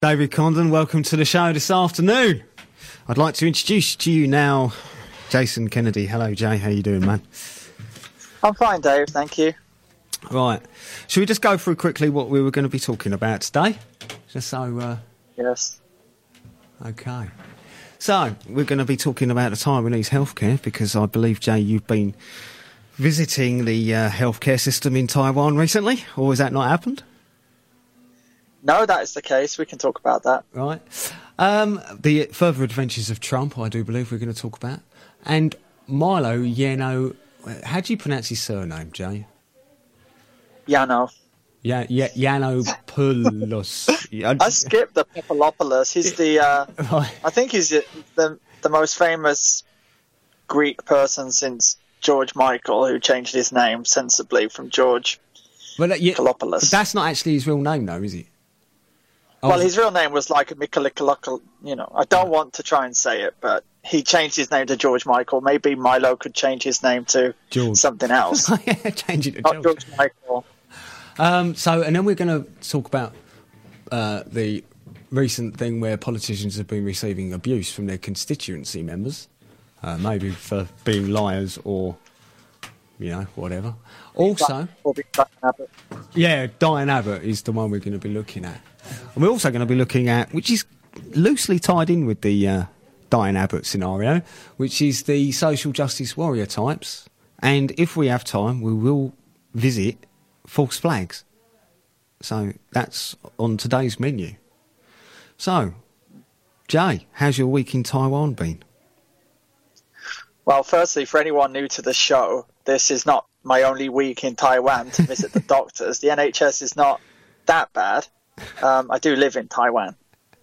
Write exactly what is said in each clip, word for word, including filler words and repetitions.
David Condon, welcome to the show this afternoon. I'd like to introduce to you now Jason Kennedy. Hello, Jay. How you doing, man? I'm fine, Dave. Thank you. Right. Should we just go through quickly what we were going to be talking about today? Just so... Uh... Yes. Okay. So, we're going to be talking about the Taiwanese healthcare because I believe, Jay, you've been visiting the uh, healthcare system in Taiwan recently, or has that not happened? No, that is the case. We can talk about that. Right. Um, the further adventures of Trump, I do believe we're going to talk about. And Milo Yiano, how do you pronounce his surname, Jay? Yano. Yeah, yeah, Yiannopoulos. I skipped the Papadopoulos. He's the, uh, Right. I think he's the, the the most famous Greek person since George Michael, who changed his name sensibly from George Well, uh, yeah, Kalopoulos. that's not actually his real name, though, is it? Well, Oh, his real name was like a Michael, you know, I don't want to try and say it, but he changed his name to George Michael. Maybe Milo could change his name to George. something else. Change it to Not George. George Michael. Um, so, and then we're going to talk about uh, the recent thing where politicians have been receiving abuse from their constituency members, uh, maybe for being liars or, you know, whatever. Also, Or be Diane Abbott. yeah, Diane Abbott is the one we're going to be looking at. And we're also going to be looking at, which is loosely tied in with the uh, Diane Abbott scenario, which is the social justice warrior types. And if we have time, we will visit false flags. So that's on today's menu. So, Jay, how's your week in Taiwan been? Well, firstly, for anyone new to the show, this is not my only week in Taiwan to visit the doctors. The N H S is not that bad. Um, I do live in Taiwan.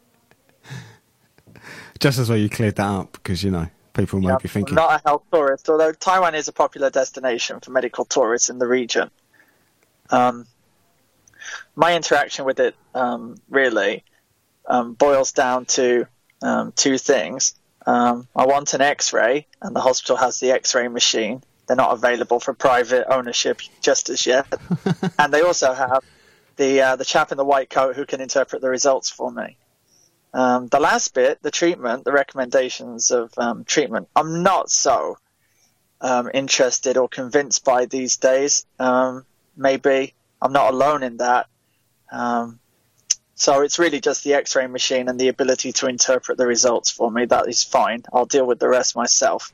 Just as well you cleared that up, because, you know, people might Yeah, be thinking... I'm not a health tourist, although Taiwan is a popular destination for medical tourists in the region. Um, my interaction with it um, really um, boils down to um, two things. Um, I want an X-ray, and the hospital has the X-ray machine. They're not available for private ownership just as yet. And they also have the uh, the chap in the white coat who can interpret the results for me. Um, the last bit, the treatment, the recommendations of um, treatment, I'm not so um, interested or convinced by these days. Um, maybe I'm not alone in that. Um, so it's really just the X-ray machine and the ability to interpret the results for me. That is fine. I'll deal with the rest myself.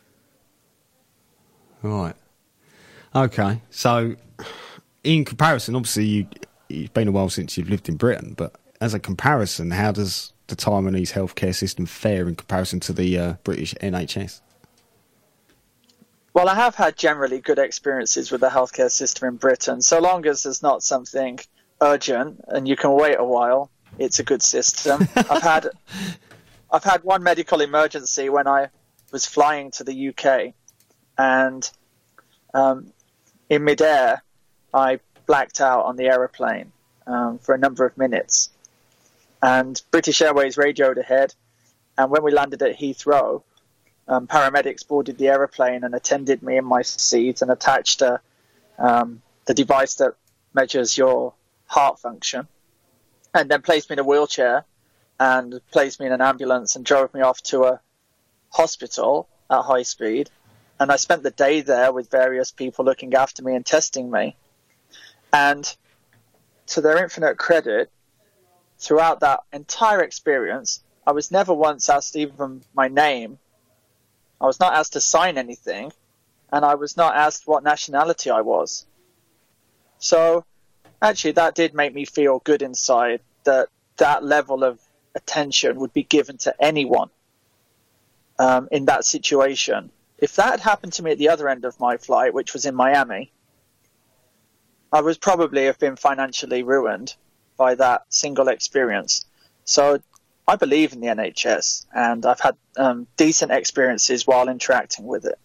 Right. Okay. So, in comparison, obviously, you, it's been a while since you've lived in Britain, but as a comparison, how does the Taiwanese healthcare system fare in comparison to the uh, British N H S? Well, I have had generally good experiences with the healthcare system in Britain. So long as there's not something urgent and you can wait a while, it's a good system. I've had I've had one medical emergency when I was flying to the U K, and um, in midair, I blacked out on the aeroplane um, for a number of minutes. And British Airways radioed ahead, and when we landed at Heathrow, um, paramedics boarded the aeroplane and attended me in my seat and attached a, um, the device that measures your heart function, and then placed me in a wheelchair and placed me in an ambulance and drove me off to a hospital at high speed. And I spent the day there with various people looking after me and testing me. And to their infinite credit, throughout that entire experience, I was never once asked even my name. I was not asked to sign anything, and I was not asked what nationality I was. So actually that did make me feel good inside, that that level of attention would be given to anyone um, in that situation. If that had happened to me at the other end of my flight, which was in Miami, I would probably have been financially ruined by that single experience. So I believe in the N H S, and I've had um, decent experiences while interacting with it.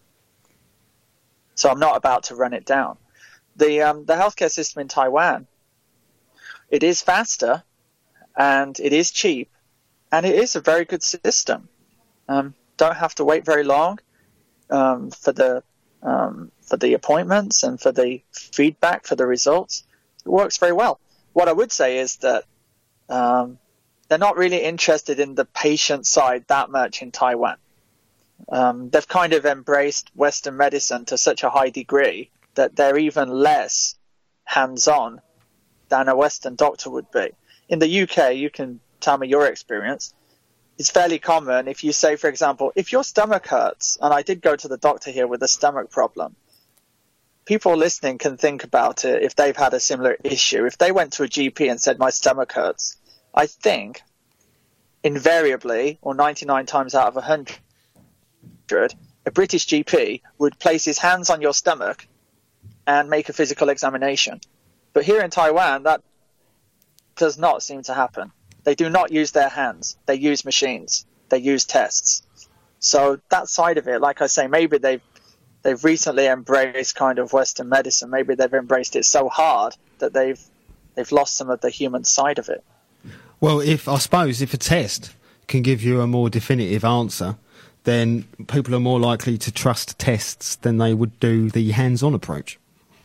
So I'm not about to run it down. The um, the healthcare system in Taiwan, it is faster, and it is cheap, and it is a very good system. Um, don't have to wait very long um, for the um, for the appointments and for the feedback for the results. It works very well. What I would say is that um, they're not really interested in the patient side that much in Taiwan. Um, they've kind of embraced Western medicine to such a high degree that they're even less hands-on than a Western doctor would be. In the U K, you can tell me your experience. It's fairly common if you say, for example, if your stomach hurts, and I did go to the doctor here with a stomach problem, people listening can think about it if they've had a similar issue. If they went to a G P and said, my stomach hurts, I think invariably, or ninety-nine times out of one hundred, a British G P would place his hands on your stomach and make a physical examination. But here in Taiwan, that does not seem to happen. They do not use their hands. They use machines. They use tests. So that side of it, like I say, maybe they've they've recently embraced kind of Western medicine. Maybe they've embraced it so hard that they've they've lost some of the human side of it. Well, if I suppose if a test can give you a more definitive answer, then people are more likely to trust tests than they would do the hands-on approach.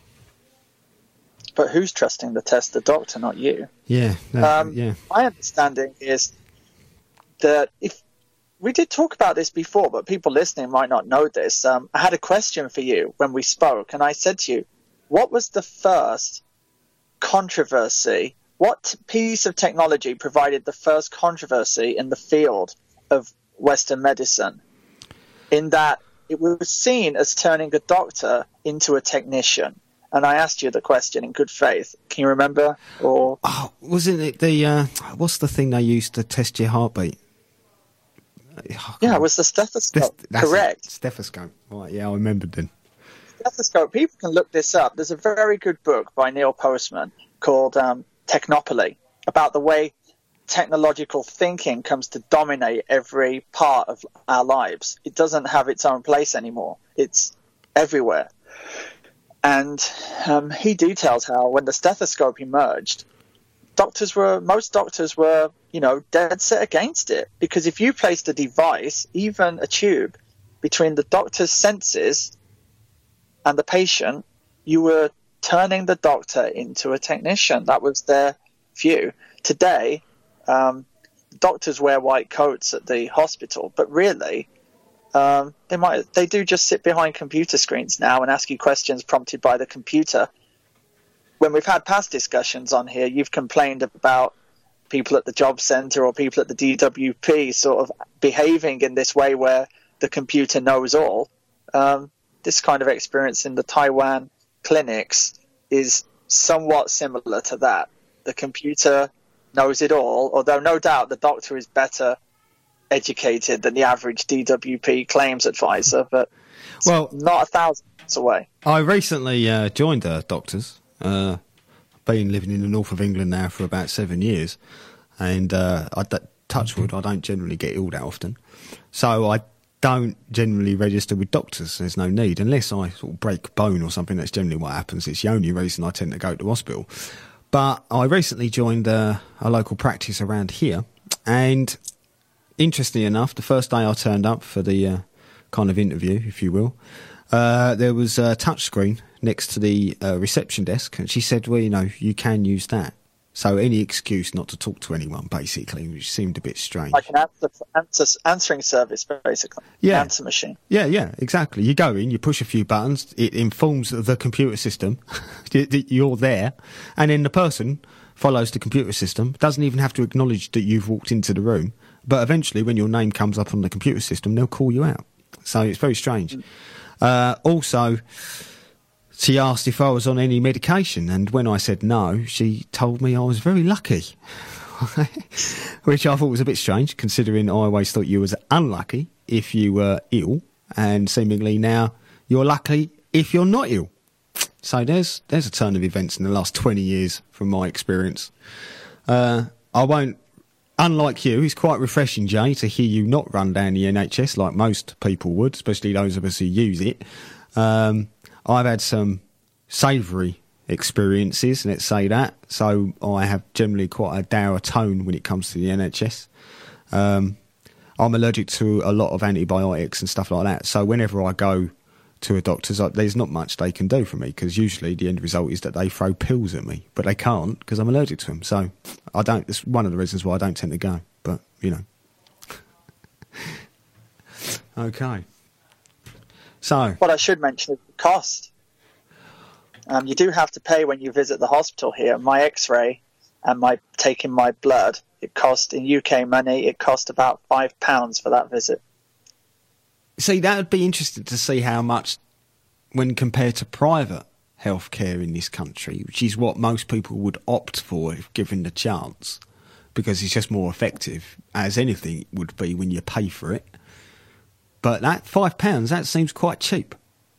But who's trusting the test? The doctor, not you. Yeah, uh, um, yeah. My understanding is that if we did talk about this before, but people listening might not know this. Um, I had a question for you when we spoke, and I said to you, what was the first controversy? What piece of technology provided the first controversy in the field of Western medicine? In that it was seen as turning a doctor into a technician. And I asked you the question in good faith. Can you remember? Or oh, wasn't it the uh, what's the thing they used to test your heartbeat? Oh, yeah, it was the stethoscope. That's Correct. It. Stethoscope. Right, yeah, I remembered then. Stethoscope. People can look this up. There's a very good book by Neil Postman called um, Technopoly about the way technological thinking comes to dominate every part of our lives. It doesn't have its own place anymore. It's everywhere. And um, he details how when the stethoscope emerged, doctors were, most doctors were, you know, dead set against it. Because if you placed a device, even a tube, between the doctor's senses and the patient, you were turning the doctor into a technician. That was their view. Today, um, doctors wear white coats at the hospital, but really, Um, they might they do just sit behind computer screens now and ask you questions prompted by the computer. When we've had past discussions on here, you've complained about people at the job centre or people at the D W P sort of behaving in this way where the computer knows all. Um, this kind of experience in the Taiwan clinics is somewhat similar to that. The computer knows it all, although no doubt the doctor is better educated than the average D W P claims advisor, but well, not a thousand miles away. I recently uh, joined uh, doctors. Uh, I've been living in the north of England now for about seven years, and uh, I d- touch wood, I don't generally get ill that often, so I don't generally register with doctors. There's no need, unless I sort of break a bone or something. That's generally what happens. It's the only reason I tend to go to hospital. But I recently joined uh, a local practice around here, and interestingly enough, the first day I turned up for the uh, kind of interview, if you will, uh, there was a touch screen next to the uh, reception desk, and she said, well, you know, you can use that. So any excuse not to talk to anyone, basically, which seemed a bit strange. Like an answer, answer, answering service, basically. Yeah. Answer machine. Yeah, yeah, exactly. You go in, you push a few buttons, it informs the computer system that you're there, and then the person follows the computer system, doesn't even have to acknowledge that you've walked into the room. But eventually, when your name comes up on the computer system, they'll call you out. So it's very strange. Mm. Uh, also, she asked if I was on any medication, and when I said no, she told me I was very lucky, which I thought was a bit strange, considering I always thought you was unlucky if you were ill, and seemingly now you're lucky if you're not ill. So there's there's a turn of events in the last twenty years from my experience. Uh, I won't. Unlike you, it's quite refreshing, Jay, to hear you not run down the N H S like most people would, especially those of us who use it. Um, I've had some savoury experiences, let's say that, so I have generally quite a dour tone when it comes to the N H S. Um, I'm allergic to a lot of antibiotics and stuff like that, so whenever I go to a doctor's, like, there's not much they can do for me, because usually the end result is that they throw pills at me, but they can't because I'm allergic to them. So I don't. It's one of the reasons why I don't tend to go. But you know, okay. So what I should mention is the cost. Um, you do have to pay when you visit the hospital here. My X-ray and my taking my blood, it cost in U K money. It cost about five pounds for that visit. See, that would be interesting to see how much, when compared to private healthcare in this country, which is what most people would opt for if given the chance, because it's just more effective, as anything would be when you pay for it. But that five pounds, that seems quite cheap.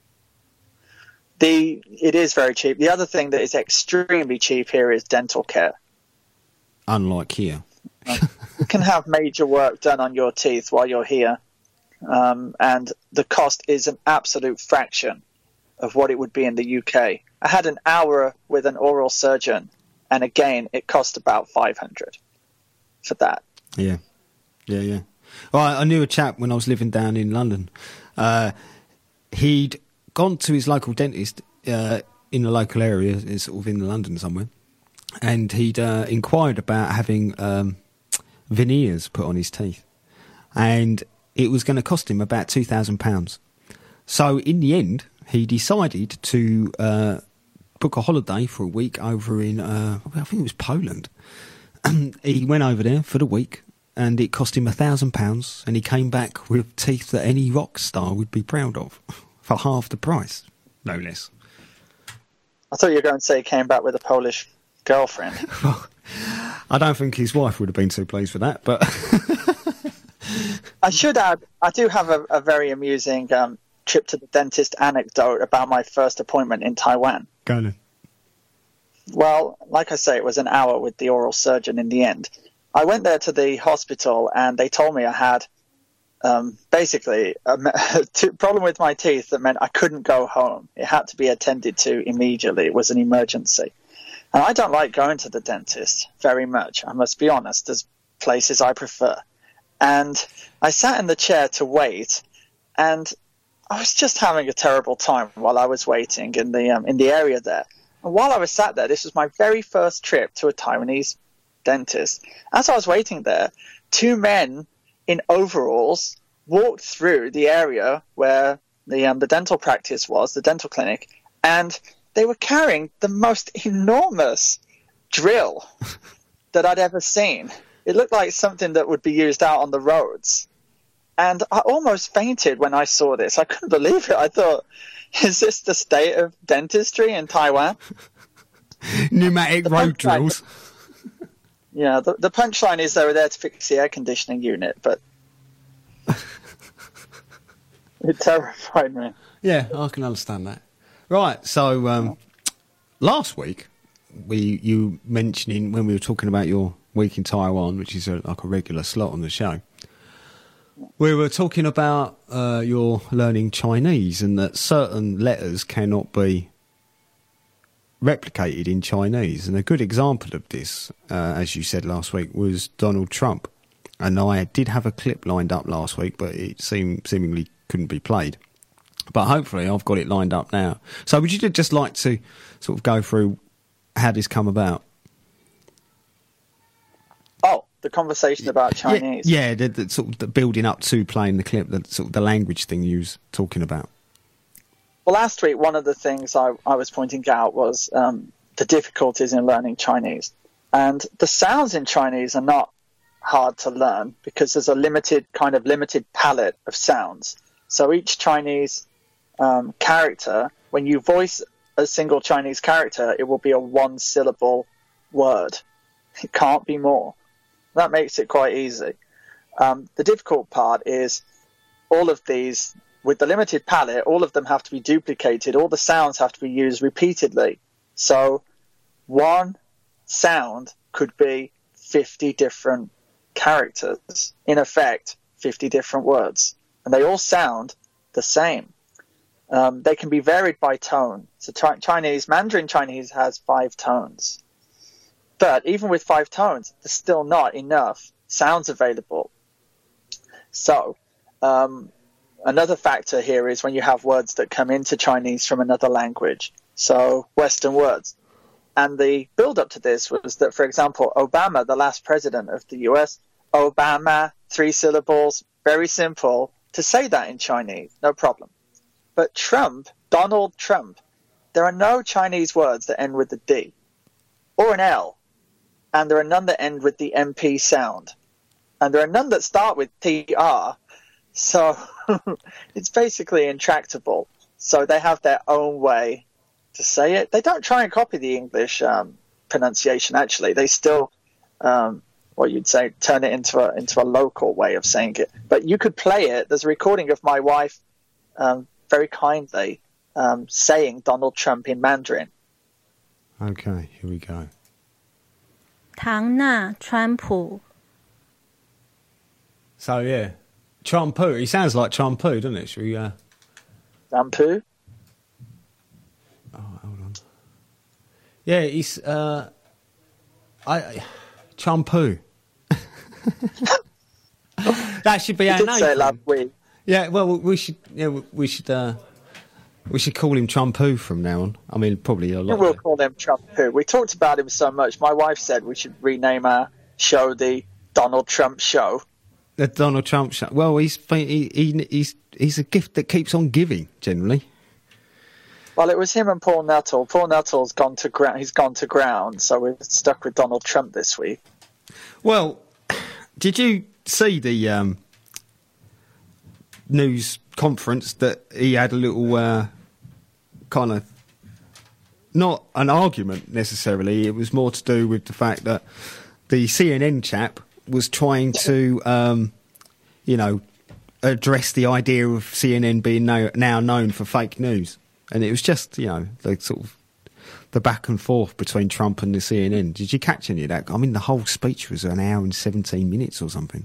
The it is very cheap. The other thing that is extremely cheap here is dental care. Unlike here. You can have major work done on your teeth while you're here, um, and the cost is an absolute fraction of what it would be in the U K. I had an hour with an oral surgeon, and again, it cost about five hundred for that. Yeah, yeah, yeah. Well, I, I knew a chap when I was living down in London. Uh, he'd gone to his local dentist uh, in the local area, sort of in London somewhere, and he'd uh, inquired about having um, veneers put on his teeth, and it was going to cost him about two thousand pounds. So in the end, he decided to uh, book a holiday for a week over in, uh, I think it was Poland. He went over there for the week, and it cost him a thousand pounds, and he came back with teeth that any rock star would be proud of for half the price, no less. I thought you were going to say he came back with a Polish girlfriend. Well, I don't think his wife would have been too pleased with that, but... I should add, I do have a, a very amusing um, trip to the dentist anecdote about my first appointment in Taiwan. Go on. Well, like I say, it was an hour with the oral surgeon in the end. I went there to the hospital, and they told me I had um, basically a t- problem with my teeth that meant I couldn't go home. It had to be attended to immediately. It was an emergency. And I don't like going to the dentist very much, I must be honest. There's places I prefer. And I sat in the chair to wait, and I was just having a terrible time while I was waiting in the um, in the area there. And while I was sat there, this was my very first trip to a Taiwanese dentist. As I was waiting there, two men in overalls walked through the area where the um, the dental practice was, the dental clinic, and they were carrying the most enormous drill that I'd ever seen. It looked like something that would be used out on the roads. And I almost fainted when I saw this. I couldn't believe it. I thought, is this the state of dentistry in Taiwan? Pneumatic the road drills. Yeah, the, the punchline is they were there to fix the air conditioning unit, but it terrified me. Yeah, I can understand that. Right, so um, last week, we you mentioning when we were talking about your week in Taiwan, which is a, like a regular slot on the show, we were talking about uh, your learning Chinese, and that certain letters cannot be replicated in Chinese. And a good example of this, uh, as you said last week, was Donald Trump. And I did have a clip lined up last week, but it seemed seemingly couldn't be played. But hopefully I've got it lined up now. So would you just like to sort of go through how this come about? Oh, the conversation about Chinese. Yeah, yeah the, the sort of the building up to playing the clip, the sort of the language thing you was talking about. Well, last week, one of the things I, I was pointing out was um, the difficulties in learning Chinese. And the sounds in Chinese are not hard to learn because there's a limited kind of limited palette of sounds. So each Chinese um, character, when you voice a single Chinese character, it will be a one-syllable word. It can't be more. That makes it quite easy. Um, the difficult part is all of these, with the limited palette, all of them have to be duplicated. All the sounds have to be used repeatedly. So one sound could be fifty different characters. In effect, fifty different words. And they all sound the same. Um, they can be varied by tone. So ch- Chinese, Mandarin Chinese has five tones. But even with five tones, there's still not enough sounds available. So um, another factor here is when you have words that come into Chinese from another language, so Western words. And the build-up to this was that, for example, Obama, the last president of the U S, Obama, three syllables, very simple to say that in Chinese, no problem. But Trump, Donald Trump, there are no Chinese words that end with a D or an L, and there are none that end with the M P sound, and there are none that start with T R, so it's basically intractable. So they have their own way to say it. They don't try and copy the English um, pronunciation, actually. They still, um, what you'd say, turn it into a, into a local way of saying it. But you could play it. There's a recording of my wife um, very kindly um, saying Donald Trump in Mandarin. Okay, here we go. 唐纳川普 So, yeah. Trumpu. He sounds like Trumpu, doesn't it? Should we... Uh... Trumpu? Oh, hold on. Yeah, he's... Uh... I... Trumpu. That should be You our did name. say it last week. Yeah, well, we should... Yeah, we should... Uh... We should call him Trumpu from now on. I mean, probably a lot. We'll call him Trumpu. We talked about him so much. My wife said we should rename our show the Donald Trump Show. The Donald Trump Show. Well, he's he, he, he's he's a gift that keeps on giving. Generally. Well, it was him and Paul Nuttall. Paul Nuttall's gone to ground. He's gone to ground. So we're stuck with Donald Trump this week. Well, did you see the um, news conference that he had a little uh, kind of not an argument necessarily? It was more to do with the fact that the C N N chap was trying to, um, you know, address the idea of C N N being no, now known for fake news. And it was just, you know, the sort of the back and forth between Trump and the C N N. Did you catch any of that? I mean, the whole speech was an hour and seventeen minutes or something.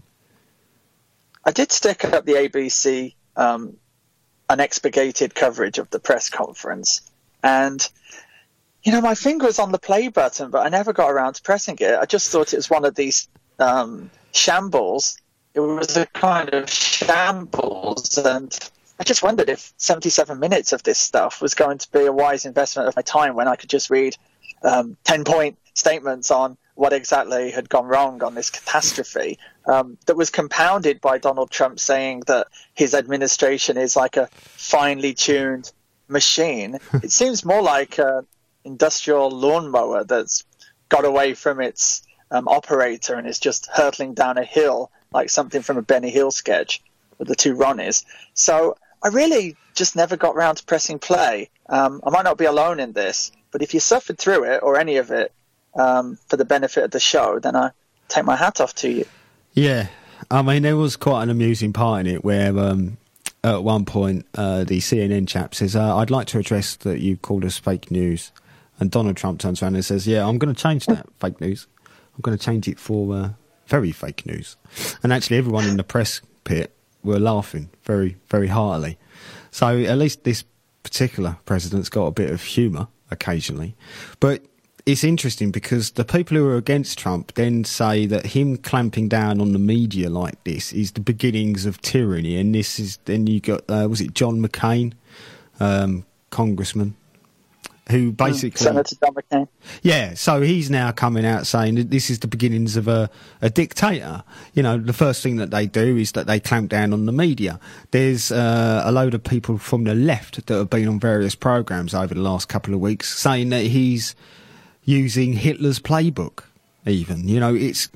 I did stick up the A B C um, unexpurgated coverage of the press conference. And, you know, my finger was on the play button, but I never got around to pressing it. I just thought it was one of these um, shambles. It was a kind of shambles, and I just wondered if seventy-seven minutes of this stuff was going to be a wise investment of my time when I could just read um, ten-point statements on what exactly had gone wrong on this catastrophe um, that was compounded by Donald Trump saying that his administration is like a finely tuned machine. It seems more like an industrial lawnmower that's got away from its um, operator and is just hurtling down a hill like something from a Benny Hill sketch with the two Ronnies. So I really just never got round to pressing play. Um, I might not be alone in this, but if you suffered through it or any of it um, for the benefit of the show, then I take my hat off to you. Yeah, I mean, there was quite an amusing part in it where um, at one point uh, the C N N chap says, uh, I'd like to address that you called us fake news. And Donald Trump turns around and says, yeah, I'm going to change that fake news. I'm going to change it for uh, very fake news. And actually everyone in the press pit were laughing very, very heartily. So at least this particular president's got a bit of humour occasionally. But it's interesting because the people who are against Trump then say that him clamping down on the media like this is the beginnings of tyranny. And this is, then you got, uh, was it John McCain, um, congressman, who basically... Senator John McCain. Yeah, so he's now coming out saying that this is the beginnings of a, a dictator. You know, the first thing that they do is that they clamp down on the media. There's uh, a load of people from the left that have been on various programmes over the last couple of weeks saying that he's using Hitler's playbook, even. You know, it's...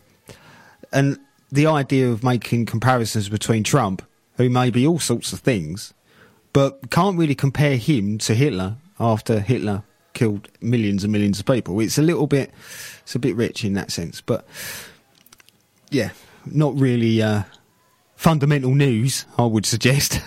And the idea of making comparisons between Trump, who may be all sorts of things, but can't really compare him to Hitler after Hitler killed millions and millions of people. It's a little bit, it's a bit rich in that sense, but yeah, not really uh, fundamental news, I would suggest.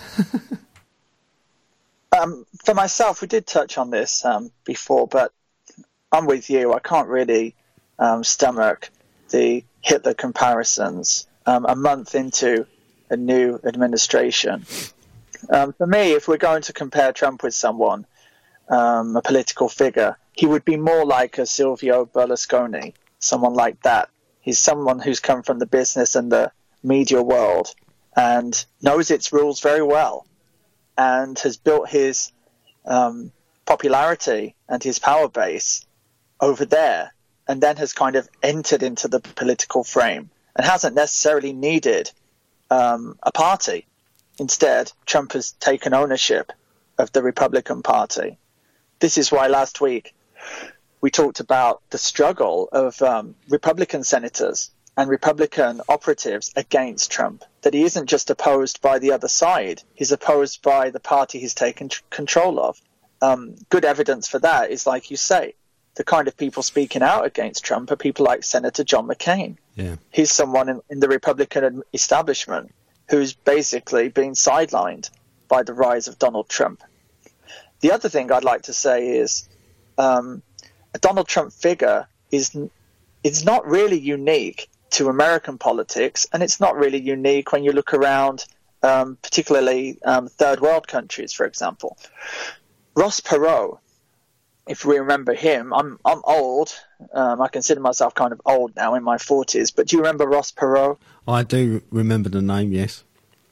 um, for myself, we did touch on this um, before, but I'm with you. I can't really um, stomach the Hitler comparisons um, a month into a new administration. Um, for me, if we're going to compare Trump with someone, Um, a political figure, he would be more like a Silvio Berlusconi, someone like that. He's someone who's come from the business and the media world and knows its rules very well, and has built his um, popularity and his power base over there, and then has kind of entered into the political frame and hasn't necessarily needed um, a party. Instead, Trump has taken ownership of the Republican Party. This is why last week we talked about the struggle of um, Republican senators and Republican operatives against Trump, that he isn't just opposed by the other side, he's opposed by the party he's taken tr- control of. Um, good evidence for that is, like you say, the kind of people speaking out against Trump are people like Senator John McCain. Yeah. He's someone in, in the Republican establishment who's basically been sidelined by the rise of Donald Trump. The other thing I'd like to say is um, a Donald Trump figure is is not really unique to American politics, and it's not really unique when you look around, um, particularly um, third world countries, for example. Ross Perot, if we remember him, I'm I'm old. Um, I consider myself kind of old now, in my forties. But do you remember Ross Perot? I do remember the name, yes.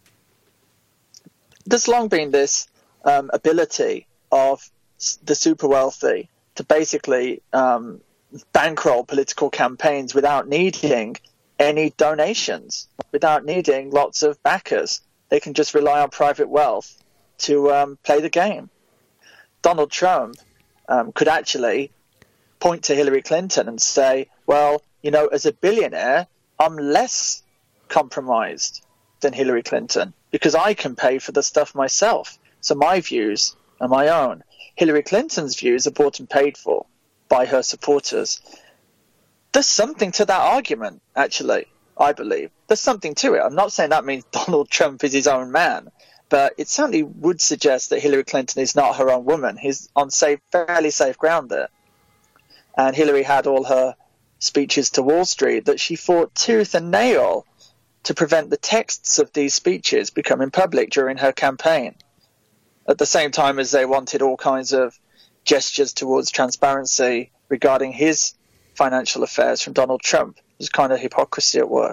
There's long been this um, ability of the super wealthy to basically um, bankroll political campaigns without needing any donations, without needing lots of backers. They can just rely on private wealth to um, play the game. Donald Trump um, could actually point to Hillary Clinton and say, well, you know, as a billionaire, I'm less compromised than Hillary Clinton because I can pay for the stuff myself. So my views are my own. Hillary Clinton's views are bought and paid for by her supporters. There's something to that argument, actually, I believe. There's something to it. I'm not saying that means Donald Trump is his own man, but it certainly would suggest that Hillary Clinton is not her own woman. He's on safe, fairly safe ground there. And Hillary had all her speeches to Wall Street that she fought tooth and nail to prevent the texts of these speeches becoming public during her campaign, at the same time as they wanted all kinds of gestures towards transparency regarding his financial affairs from Donald Trump. There's kind of hypocrisy at work.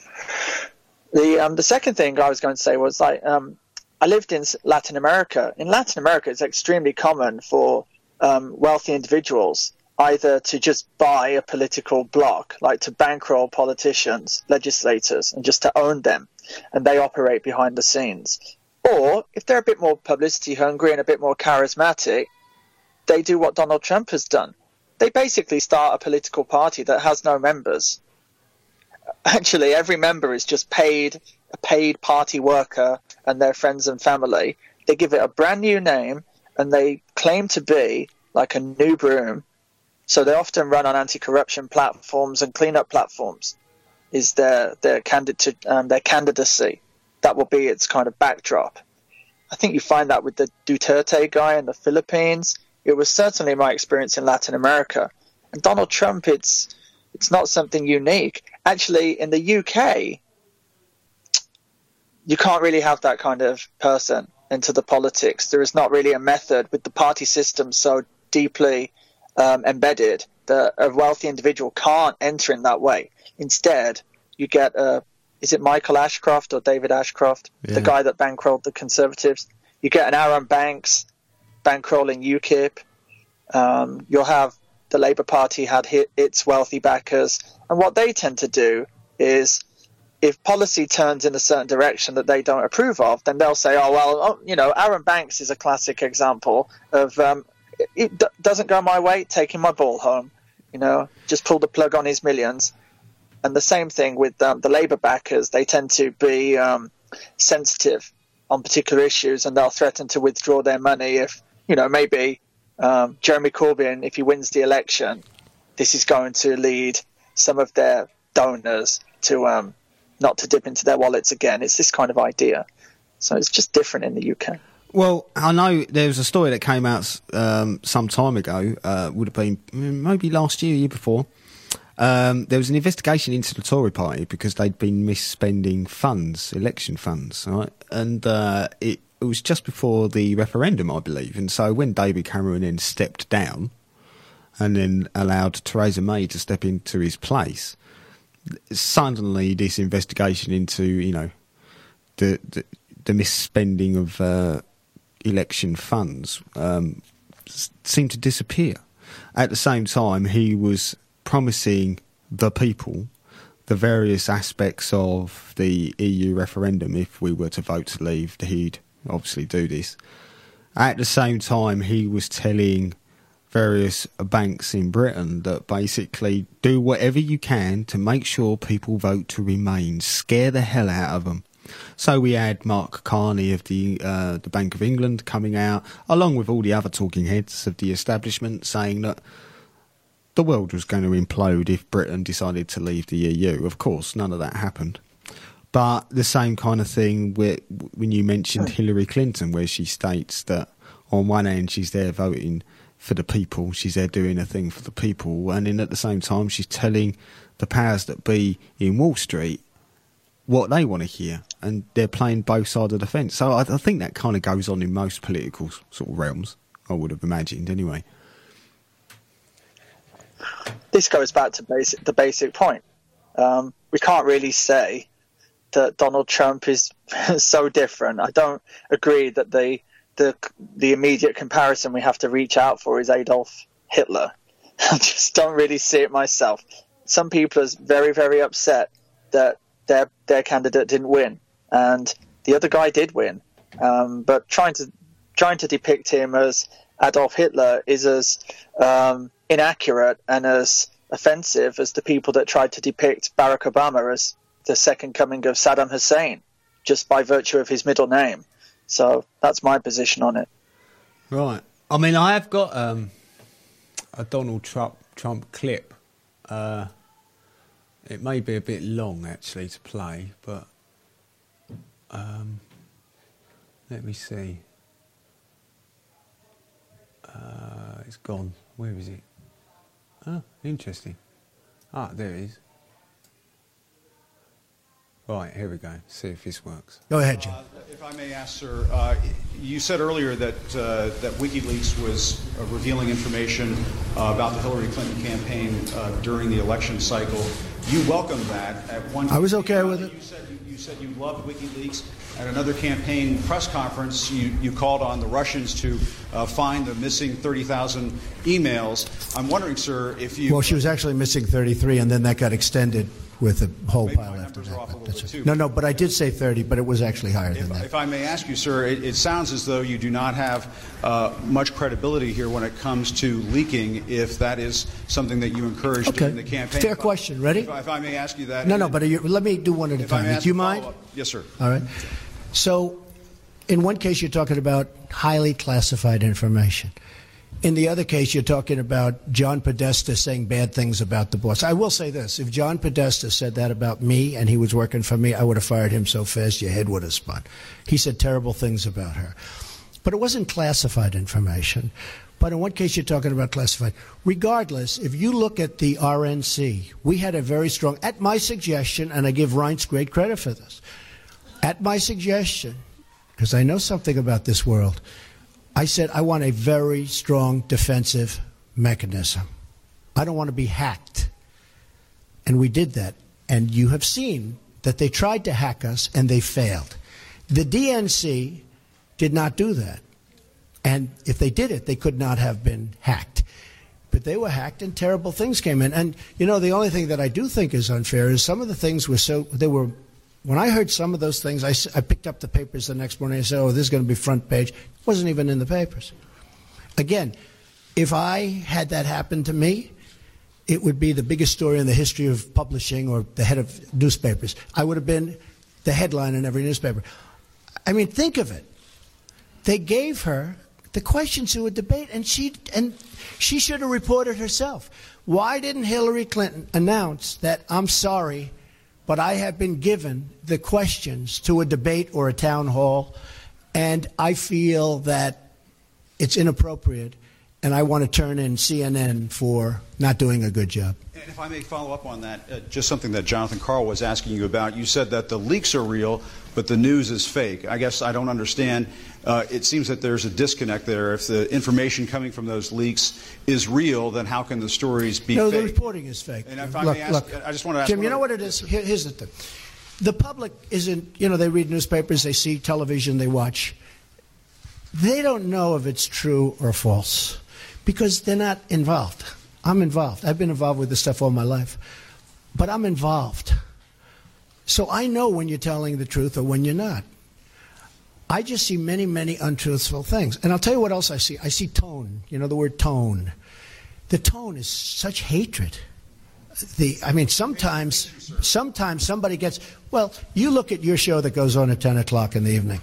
The um, the second thing I was going to say was, like, um, I lived in Latin America. In Latin America, it's extremely common for um, wealthy individuals either to just buy a political bloc, like to bankroll politicians, legislators, and just to own them, and they operate behind the scenes. Or, if they're a bit more publicity hungry and a bit more charismatic, they do what Donald Trump has done. They basically start a political party that has no members. Actually, every member is just paid, a paid party worker and their friends and family. They give it a brand new name and they claim to be like a new broom. So they often run on anti-corruption platforms and cleanup platforms is their their, candid- um, their candidacy. That will be its kind of backdrop. I think you find that with the Duterte guy in the Philippines. It was certainly my experience in Latin America. And Donald Trump, it's it's not something unique. Actually, in the U K, you can't really have that kind of person into the politics. There is not really a method with the party system so deeply um, embedded that a wealthy individual can't enter in that way. Instead, you get a is it Michael Ashcroft or David Ashcroft, yeah. the guy that bankrolled the Conservatives? You get an Aaron Banks bankrolling UKIP. Um, you'll have the Labour Party had hit its wealthy backers. And what they tend to do is, if policy turns in a certain direction that they don't approve of, then they'll say, oh, well, oh, you know, Aaron Banks is a classic example of um, it, it d- doesn't go my way, taking my ball home. You know, just pull the plug on his millions. And the same thing with um, the Labour backers. They tend to be um, sensitive on particular issues, and they'll threaten to withdraw their money if, you know, maybe um, Jeremy Corbyn, if he wins the election, this is going to lead some of their donors to um, not to dip into their wallets again. It's this kind of idea. So it's just different in the U K. Well, I know there was a story that came out um, some time ago, uh, would have been maybe last year, year before. Um, there was an investigation into the Tory party because they'd been misspending funds, election funds, right? And uh, it, it was just before the referendum, I believe. And so when David Cameron then stepped down and then allowed Theresa May to step into his place, suddenly this investigation into, you know, the the, the misspending of uh, election funds um, s- seemed to disappear. At the same time, he was promising the people the various aspects of the E U referendum if we were to vote to leave. He'd obviously do this. At the same time, he was telling various banks in Britain that basically do whatever you can to make sure people vote to remain. Scare the hell out of them. So we had Mark Carney of the uh, the Bank of England coming out, along with all the other talking heads of the establishment, saying that the world was going to implode if Britain decided to leave the E U. Of course, none of that happened. But the same kind of thing with, when you mentioned Hillary Clinton, where she states that on one hand she's there voting for the people, she's there doing a thing for the people, and then at the same time she's telling the powers that be in Wall Street what they want to hear, and they're playing both sides of the fence. So I, I think that kind of goes on in most political sort of realms, I would have imagined anyway. This goes back to basic, the basic point. Um, we can't really say that Donald Trump is so different. I don't agree that the, the the immediate comparison we have to reach out for is Adolf Hitler. I just don't really see it myself. Some people are very, very upset that their their candidate didn't win, and the other guy did win. Um, but trying to trying to depict him as Adolf Hitler is as um, inaccurate and as offensive as the people that tried to depict Barack Obama as the second coming of Saddam Hussein, just by virtue of his middle name. So that's my position on it. Right. I mean, I have got um, a Donald Trump Trump clip. Uh, it may be a bit long, actually, to play, but um, let me see. Uh, it's gone. Where is it? Oh, interesting. Ah, there it is. Right, here we go. See if this works. Go ahead, Jim. Uh, if I may ask, sir, uh, you said earlier that uh, that WikiLeaks was uh, revealing information uh, about the Hillary Clinton campaign uh, during the election cycle. You welcomed that at one. I was okay with it. You said you, you said you loved WikiLeaks. At another campaign press conference, you, you called on the Russians to uh, find the missing thirty thousand emails. I'm wondering, sir, if you... Well, she was actually missing thirty-three, and then that got extended with a whole Maybe pile my after numbers are off a that. little That's bit it. too. No, no, but I did say thirty, but it was actually higher If, than that. if I may ask you, sir, it, it sounds as though you do not have uh, much credibility here when it comes to leaking, if that is something that you encouraged Okay. in the campaign. Fair question. Ready? If, if I may ask you that. No, no, but are you, let me do one at a if I may time. ask Do you a mind? follow-up. Yes, sir. All right. So, in one case, you're talking about highly classified information. In the other case, you're talking about John Podesta saying bad things about the boss. I will say this. If John Podesta said that about me and he was working for me, I would have fired him so fast your head would have spun. He said terrible things about her. But it wasn't classified information. But in one case, you're talking about classified. Regardless, if you look at the R N C, we had a very strong, at my suggestion, and I give Reince great credit for this, at my suggestion, because I know something about this world, I said I want a very strong defensive mechanism. I don't want to be hacked. And we did that. And you have seen that they tried to hack us and they failed. The D N C did not do that. And if they did it, they could not have been hacked. But they were hacked and terrible things came in. And, you know, the only thing that I do think is unfair is some of the things were so, they were, when I heard some of those things, I, I picked up the papers the next morning and said, oh, this is going to be front page. It wasn't even in the papers. Again, if I had that happen to me, it would be the biggest story in the history of publishing or the head of newspapers. I would have been the headline in every newspaper. I mean, think of it. They gave her the questions to a debate, and she and she should have reported herself. Why didn't Hillary Clinton announce that, I'm sorry, but I have been given the questions to a debate or a town hall, and I feel that it's inappropriate, and I want to turn in C N N for not doing a good job? And if I may follow up on that, uh, just something that Jonathan Karl was asking you about. You said that the leaks are real, but the news is fake. I guess I don't understand. Uh, it seems that there's a disconnect there. If the information coming from those leaks is real, then how can the stories be no, fake? No, the reporting is fake. And if I look, may ask, look, I just want to ask Jim, you know of, what it is? Here, here's the thing. the public isn't, you know, they read newspapers, they see television, they watch. They don't know if it's true or false because they're not involved. I'm involved. I've been involved with this stuff all my life. But I'm involved. So I know when you're telling the truth or when you're not. I just see many, many untruthful things. And I'll tell you what else I see. I see tone. You know the word tone. The tone is such hatred. The, I mean, sometimes, sometimes somebody gets, well, you look at your show that goes on at ten o'clock in the evening.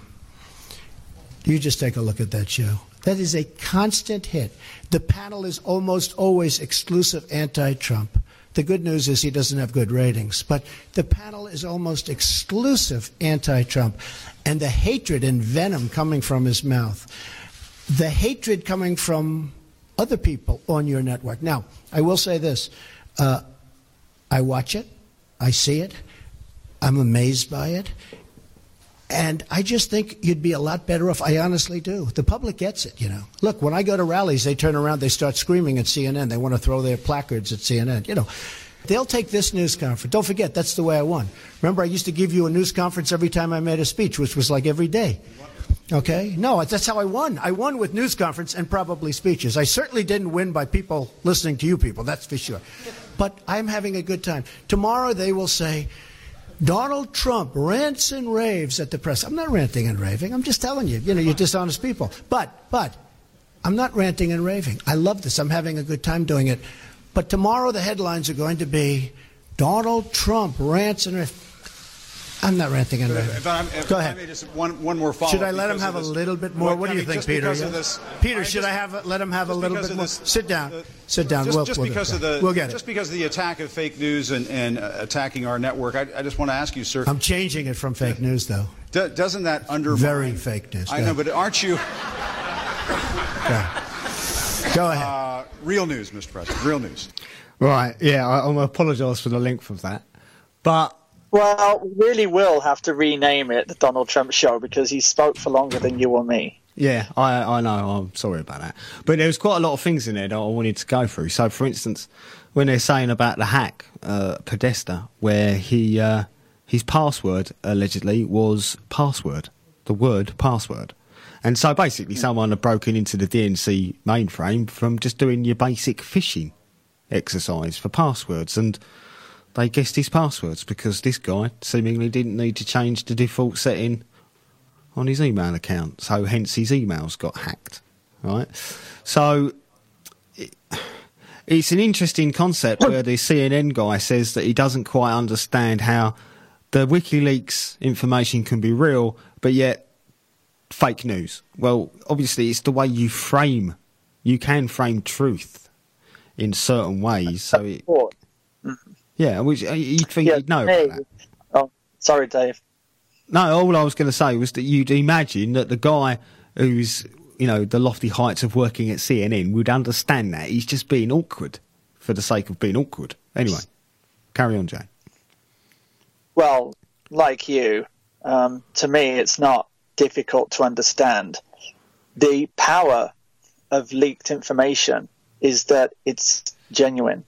You just take a look at that show. That is a constant hit. The panel is almost always exclusive anti-Trump. The good news is he doesn't have good ratings. But the panel is almost exclusive anti-Trump. And the hatred and venom coming from his mouth, the hatred coming from other people on your network. Now, I will say this. Uh, I watch it. I see it. I'm amazed by it. And I just think you'd be a lot better off. I honestly do. The public gets it, you know. Look, when I go to rallies, they turn around, they start screaming at C N N. They want to throw their placards at C N N. You know, they'll take this news conference. Don't forget, that's the way I won. Remember, I used to give you a news conference every time I made a speech, which was like every day. Okay? No, that's how I won. I won with news conference and probably speeches. I certainly didn't win by people listening to you people, that's for sure. But I'm having a good time. Tomorrow they will say, Donald Trump rants and raves at the press. I'm not ranting and raving. I'm just telling you, you know, you're dishonest people. But, but, I'm not ranting and raving. I love this. I'm having a good time doing it. But tomorrow the headlines are going to be Donald Trump rants and raves. I'm not ranting and raving. If I'm, if Go ahead. I may just one, one more follow-up. Should I let him have a little bit more? Well, what I do you mean, think, just Peter? because Yeah? of this- Peter, I should just- I have let him have a just little because bit of more? this- Sit down. the- Sit down. Just, we'll, just we'll because of the we'll get just it. because of the attack of fake news and, and uh, attacking our network, I, I just want to ask you, sir. I'm changing it from fake news, though. do, doesn't that undermine? Very fake news. I Go know, ahead. but aren't you? Go, Go ahead. Uh, real news, Mister President. Real news. Right, yeah, I, I apologise for the length of that. But Well, we really will have to rename it the Donald Trump Show because he spoke for longer than you or me. yeah, I, I know, I'm sorry about that. But there was quite a lot of things in there that I wanted to go through. So, for instance, when they're saying about the hack, uh, Podesta, where he uh, his password, allegedly, was password, the word password. And so basically someone had broken into the D N C mainframe from just doing your basic phishing exercise for passwords, and they guessed his passwords because this guy seemingly didn't need to change the default setting on his email account, so hence his emails got hacked, right? So it, it's an interesting concept where the C N N guy says that he doesn't quite understand how the WikiLeaks information can be real, but yet fake news. Well, obviously it's the way you frame, you can frame truth in certain ways, so it, yeah, which you'd think Yeah, you'd know hey. about that. Oh, sorry, Dave. No, all I was going to say was that you'd imagine that the guy who's, you know, the lofty heights of working at C N N would understand that. He's just being awkward for the sake of being awkward. Anyway, carry on, Jay. Well, like you, um, to me, it's not difficult to understand. The power of leaked information is that it's genuine,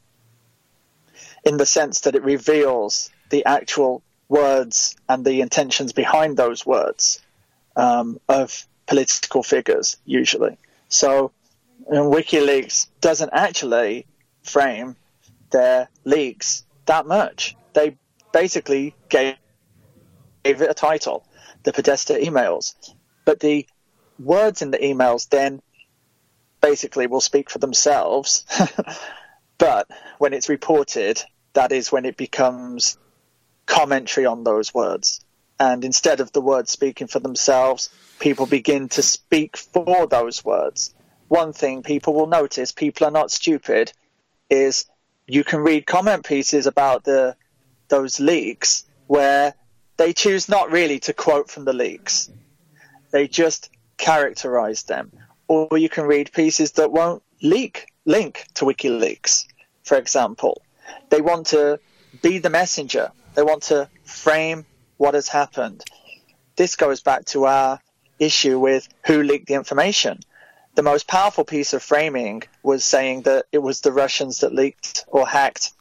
in the sense that it reveals the actual words and the intentions behind those words um, of political figures, usually. So and WikiLeaks doesn't actually frame their leaks that much. They basically gave, gave it a title, the Podesta emails. But the words in the emails then basically will speak for themselves. But when it's reported, that is when it becomes commentary on those words. And instead of the words speaking for themselves, people begin to speak for those words. One thing people will notice, people are not stupid, is you can read comment pieces about the those leaks where they choose not really to quote from the leaks. They just characterize them. Or you can read pieces that won't leak, link to WikiLeaks, for example. They want to be the messenger. They want to frame what has happened. This goes back to our issue with who leaked the information. The most powerful piece of framing was saying that it was the Russians that leaked or hacked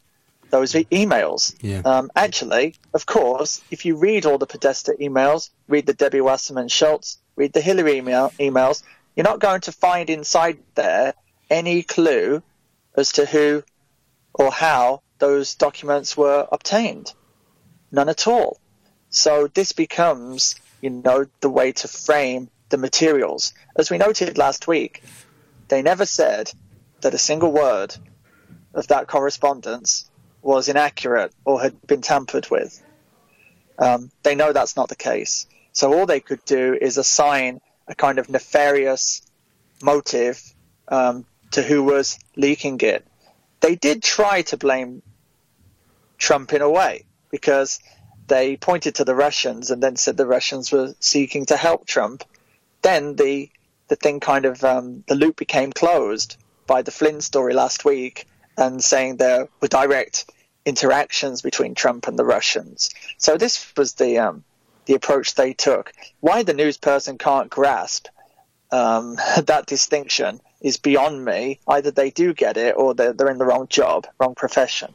those e- emails. Yeah. Um, actually, of course, if you read all the Podesta emails, read the Debbie Wasserman Schultz, read the Hillary email, emails, you're not going to find inside there any clue as to who or how those documents were obtained. None at all. So this becomes, you know, the way to frame the materials. As we noted last week, they never said that a single word of that correspondence was inaccurate or had been tampered with. Um, they know that's not the case. So all they could do is assign a kind of nefarious motive um, to who was leaking it. They did try to blame Trump in a way, because they pointed to the Russians and then said the Russians were seeking to help Trump. Then the the thing kind of, um, the loop became closed by the Flynn story last week and saying there were direct interactions between Trump and the Russians. So this was the um, the approach they took. Why the news person can't grasp um, that distinction is beyond me. Either they do get it or they're, they're in the wrong job, wrong profession.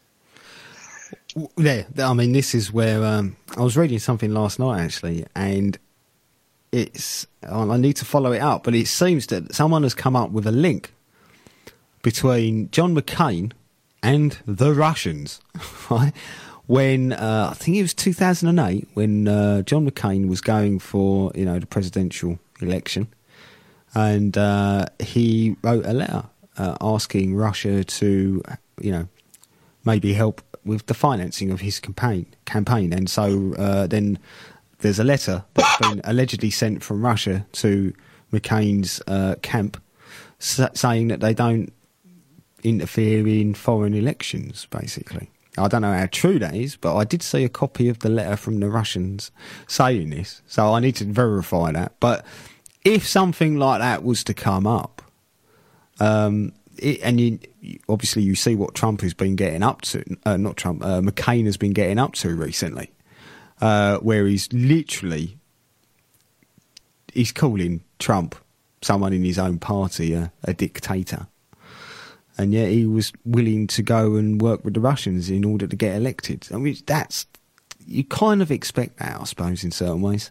Yeah, I mean, this is where um, I was reading something last night, actually, and it's I need to follow it up, but it seems that someone has come up with a link between John McCain and the Russians, right? When, uh, I think it was two thousand eight, when uh, John McCain was going for, you know, the presidential election, and uh, he wrote a letter uh, asking Russia to, you know, maybe help with the financing of his campaign. campaign. And so uh, then there's a letter that's been allegedly sent from Russia to McCain's uh, camp s- saying that they don't interfere in foreign elections, basically. I don't know how true that is, but I did see a copy of the letter from the Russians saying this, so I need to verify that. But if something like that was to come up, um, it, and you, obviously you see what Trump has been getting up to, uh, not Trump, uh, McCain has been getting up to recently, uh, where he's literally, he's calling Trump, someone in his own party, a, a dictator. And yet he was willing to go and work with the Russians in order to get elected. I mean, that's, you kind of expect that, I suppose, in certain ways.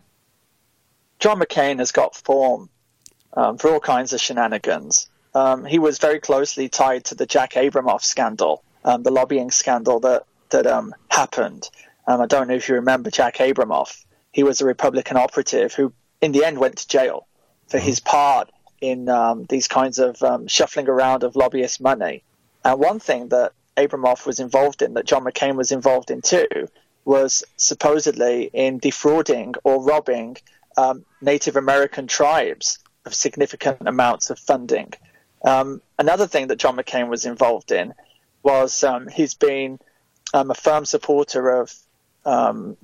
John McCain has got form um, for all kinds of shenanigans. Um, he was very closely tied to the Jack Abramoff scandal, um, the lobbying scandal that, that um, happened. Um, I don't know if you remember Jack Abramoff. He was a Republican operative who, in the end, went to jail for his part in um, these kinds of um, shuffling around of lobbyist money. And one thing that Abramoff was involved in, that John McCain was involved in too, was supposedly in defrauding or robbing um, Native American tribes of significant amounts of funding. Um, another thing that John McCain was involved in was um, he's been um, a firm supporter of um,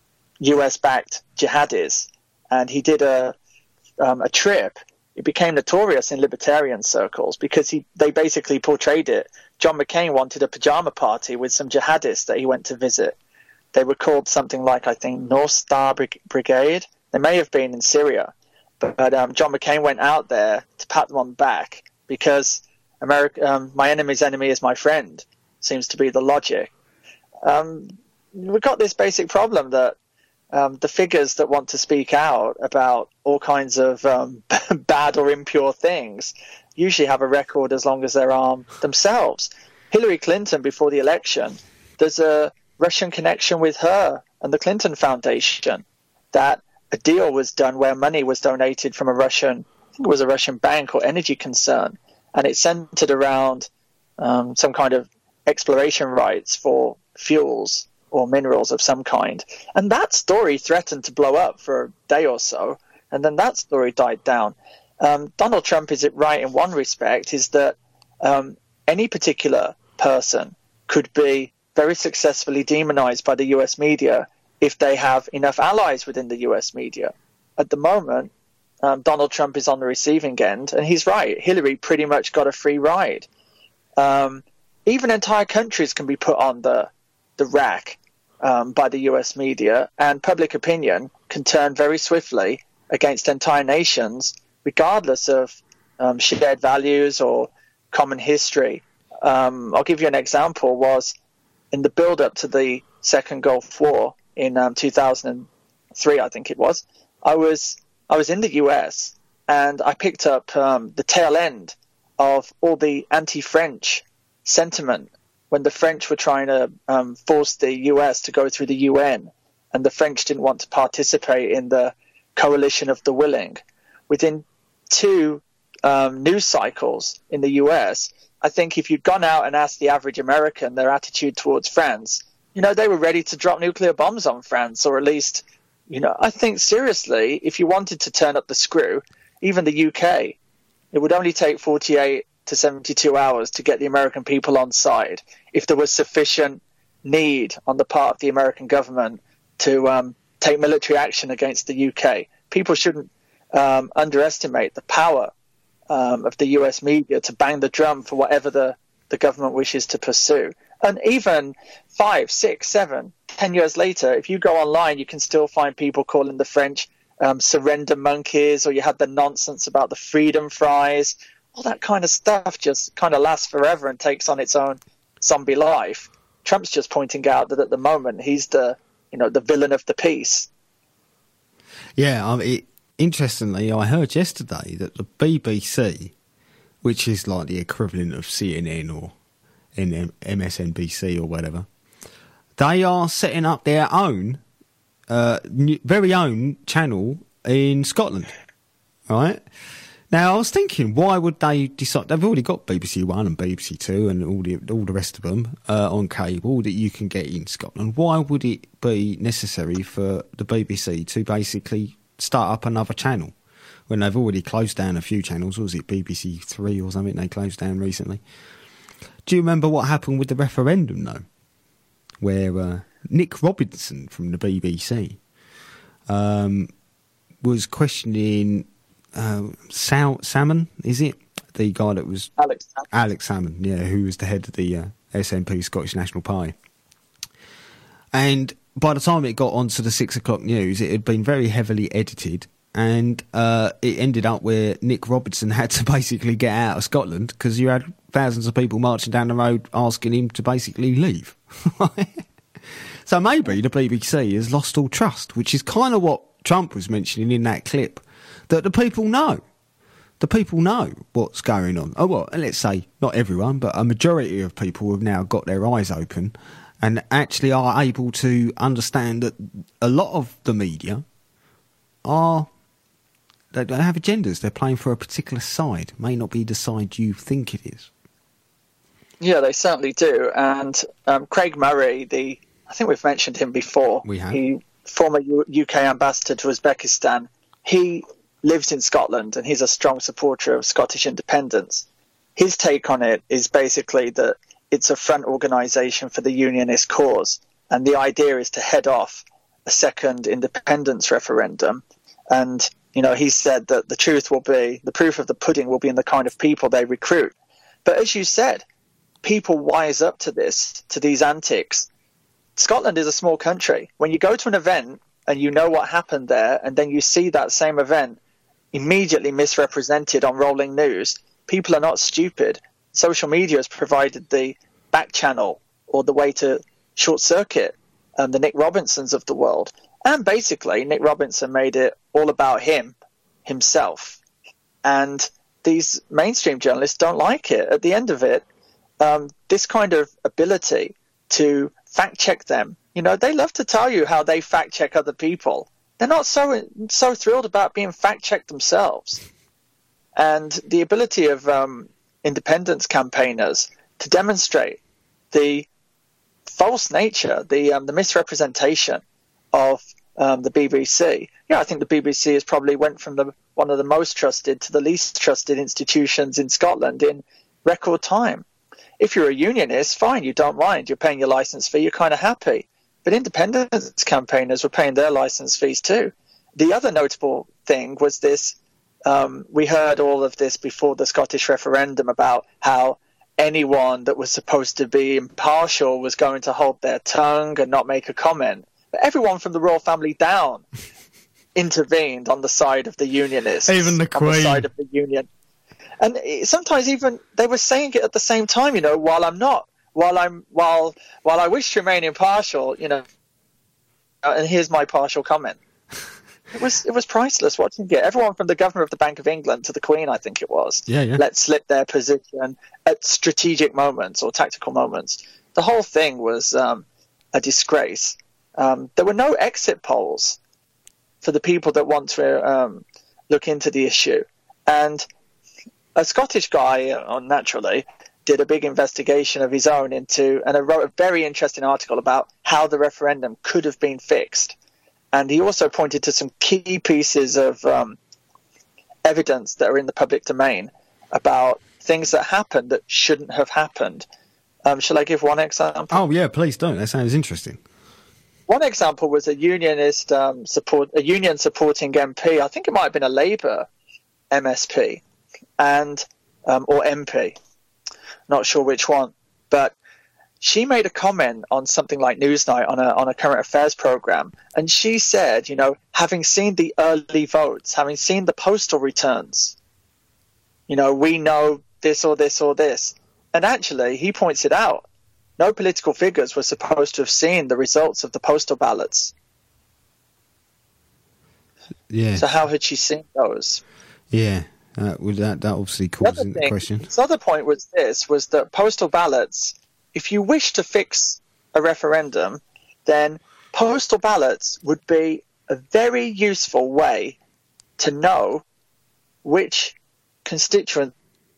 U S-backed jihadis, and he did a um, a trip. It became notorious in libertarian circles because he they basically portrayed it. John McCain wanted a pajama party with some jihadists that he went to visit. They were called something like, I think, North Star Brigade. They may have been in Syria. But, but um, John McCain went out there to pat them on the back because America, um, my enemy's enemy is my friend, seems to be the logic. Um, we've got this basic problem that Um, the figures that want to speak out about all kinds of um, bad or impure things usually have a record as long as their arm themselves. Hillary Clinton, before the election, there's a Russian connection with her and the Clinton Foundation, that a deal was done where money was donated from a Russian, I think it was a Russian bank or energy concern, and it centered around um, some kind of exploration rights for fuels or minerals of some kind. And that story threatened to blow up for a day or so, and then that story died down. Um, Donald Trump is it right in one respect, is that um, any particular person could be very successfully demonized by the U S media if they have enough allies within the U S media. At the moment, um, Donald Trump is on the receiving end, and he's right. Hillary pretty much got a free ride. Um, even entire countries can be put on the the rack um, by the U S media, and public opinion can turn very swiftly against entire nations, regardless of um, shared values or common history. Um, I'll give you an example. Was in the build-up to the Second Gulf War in um, two thousand three, I think it was, I was I was in the U S and I picked up um, the tail end of all the anti-French sentiment when the French were trying to um, force the U S to go through the U N, and the French didn't want to participate in the coalition of the willing. Within two um, news cycles in the U S, I think if you'd gone out and asked the average American their attitude towards France, you know, they were ready to drop nuclear bombs on France, or at least, you know, I think seriously, if you wanted to turn up the screw, even the U K, it would only take forty-eight to seventy-two hours to get the American people on side if there was sufficient need on the part of the American government to um, take military action against the U K. People shouldn't um, underestimate the power um, of the U S media to bang the drum for whatever the, the government wishes to pursue. And even five, six, seven, ten years later, if you go online, you can still find people calling the French um, surrender monkeys, or you had the nonsense about the freedom fries. All that kind of stuff just kind of lasts forever and takes on its own zombie life. Trump's just pointing out that at the moment he's the, you know, the villain of the piece. Yeah, I mean, it, interestingly, I heard yesterday that the B B C, which is like the equivalent of C N N or M S N B C or whatever, they are setting up their own, uh, new, very own channel in Scotland, right? Now, I was thinking, why would they decide? They've already got B B C One and B B C Two and all the all the rest of them uh, on cable that you can get in Scotland. Why would it be necessary for the B B C to basically start up another channel when they've already closed down a few channels? Or was it B B C Three or something they closed down recently? Do you remember what happened with the referendum, though? Where uh, Nick Robinson from the B B C um, was questioning... Uh, Sal- Salmon, is it? The guy that was... Alex Salmon. Alex Salmon, yeah, who was the head of the uh, S N P, Scottish National Party. And by the time it got onto the six o'clock news, it had been very heavily edited, and uh, it ended up where Nick Robinson had to basically get out of Scotland because you had thousands of people marching down the road asking him to basically leave. So maybe the B B C has lost all trust, which is kind of what Trump was mentioning in that clip. That the people know. The people know what's going on. Oh, well, let's say not everyone, but a majority of people have now got their eyes open and actually are able to understand that a lot of the media are, they don't have agendas. They're playing for a particular side. May not be the side you think it is. Yeah, they certainly do. And um, Craig Murray, the I think we've mentioned him before. We have. He, former U- UK ambassador to Uzbekistan. He lives in Scotland and he's a strong supporter of Scottish independence. His take on it is basically that it's a front organisation for the unionist cause, and the idea is to head off a second independence referendum. And, you know, he said that the truth will be, the proof of the pudding will be in the kind of people they recruit. But as you said, people wise up to this, to these antics. Scotland is a small country. When you go to an event and you know what happened there, and then you see that same event immediately misrepresented on rolling news, people are not stupid. Social media has provided the back channel or the way to short circuit um, the Nick Robinsons of the world. And basically, Nick Robinson made it all about him, himself. And these mainstream journalists don't like it. At the end of it, um, this kind of ability to fact check them, you know, they love to tell you how they fact check other people. They're not so so thrilled about being fact-checked themselves. And the ability of um, independence campaigners to demonstrate the false nature, the um, the misrepresentation of um, the B B C. Yeah, I think the B B C has probably went from the one of the most trusted to the least trusted institutions in Scotland in record time. If you're a unionist, fine, you don't mind. You're paying your license fee, you're kind of happy. But independence campaigners were paying their license fees too. The other notable thing was this, um, we heard all of this before the Scottish referendum about how anyone that was supposed to be impartial was going to hold their tongue and not make a comment. But everyone from the royal family down intervened on the side of the unionists. Even the Queen. On the side of the union. And it, sometimes even they were saying it at the same time, you know, while I'm not while I'm while while I wish to remain impartial, you know, uh, and here's my partial comment. It was it was priceless watching it. Everyone from the governor of the Bank of England to the Queen, I think it was, yeah, yeah. let slip their position at strategic moments or tactical moments. The whole thing was um, a disgrace. Um, there were no exit polls for the people that want to um, look into the issue. And a Scottish guy, uh, naturally, did a big investigation of his own into, and wrote a very interesting article about how the referendum could have been fixed. And he also pointed to some key pieces of um, evidence that are in the public domain about things that happened that shouldn't have happened. Um, shall I give one example? Oh, yeah, please don't. That sounds interesting. One example was a unionist um, support, a union supporting M P. I think it might have been a Labour M S P, and um, or M P. Not sure which one, but she made a comment on something like Newsnight on a on a current affairs program, and she said, you know, having seen the early votes, having seen the postal returns, you know, we know this or this or this. And actually, he points it out. No political figures were supposed to have seen the results of the postal ballots. Yeah. So how had she seen those? Yeah. Uh, well, that that obviously calls into thing, question. His other point was this: was that postal ballots. If you wish to fix a referendum, then postal ballots would be a very useful way to know which constituencies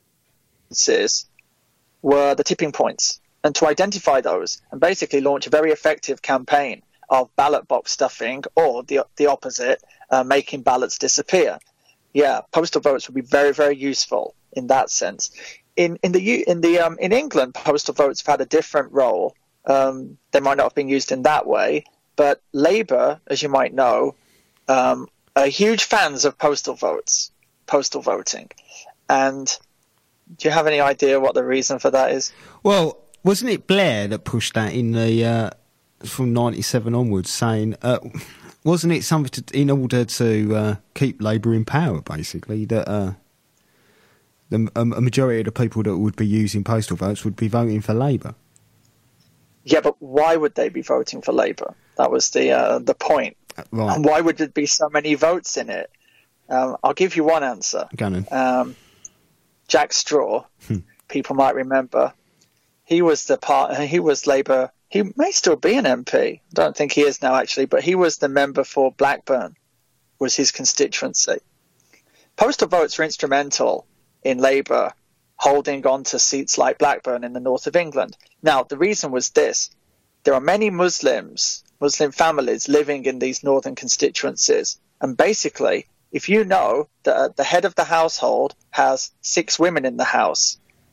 were the tipping points, and to identify those and basically launch a very effective campaign of ballot box stuffing, or the the opposite, uh, making ballots disappear. Yeah, postal votes would be very, very useful in that sense. In in the in the um, in England, postal votes have had a different role. Um, they might not have been used in that way, but Labour, as you might know, um, are huge fans of postal votes, postal voting, and do you have any idea what the reason for that is? Well, wasn't it Blair that pushed that in the uh, from ninety-seven onwards, saying, uh, wasn't it something to, in order to uh, keep Labour in power, basically, that uh, the, a, a majority of the people that would be using postal votes would be voting for Labour? Yeah, but why would they be voting for Labour? That was the uh, the point. Right. And why would there be so many votes in it? Um, I'll give you one answer. Go on. Um, Jack Straw, Hmm. people might remember, he was the part. He was Labour. He may still be an M P. I don't think he is now, actually, but he was the member for Blackburn, was his constituency. Postal votes were instrumental in Labour holding on to seats like Blackburn in the north of England. Now, the reason was this. There are many Muslims, Muslim families living in these northern constituencies, and basically, if you know that the head of the household has six women in the house,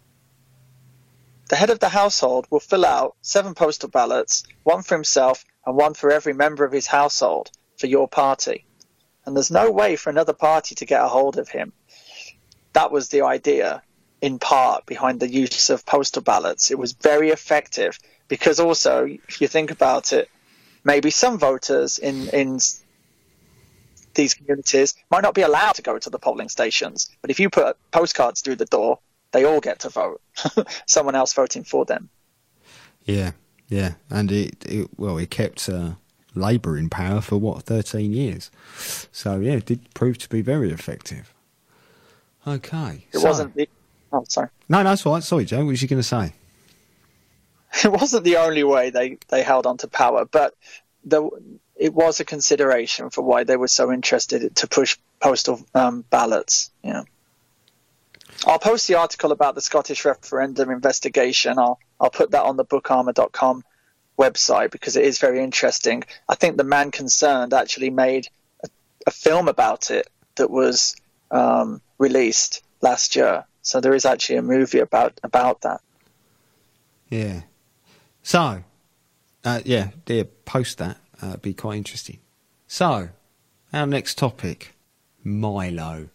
the head of the household will fill out seven postal ballots, one for himself and one for every member of his household for your party. And there's no way for another party to get a hold of him. That was the idea, in part, behind the use of postal ballots. It was very effective because also, if you think about it, maybe some voters in, in these communities might not be allowed to go to the polling stations. But if you put postcards through the door, they all get to vote. Someone else voting for them. Yeah, yeah. And it, it well, it kept uh, Labour in power for, what, thirteen years. So, yeah, it did prove to be very effective. Okay. It so, wasn't the... Oh, sorry. No, no, that's all right. Sorry, Joe. What was you going to say? It wasn't the only way they, they held on to power, but the, it was a consideration for why they were so interested to push postal um, ballots. Yeah. I'll post the article about the Scottish referendum investigation. I'll I'll put that on the book armour dot com website because it is very interesting. I think the man concerned actually made a, a film about it that was um, released last year. So there is actually a movie about about that. Yeah. So, uh, yeah, dear, post that. Uh, it'd be quite interesting. So, our next topic, Milo.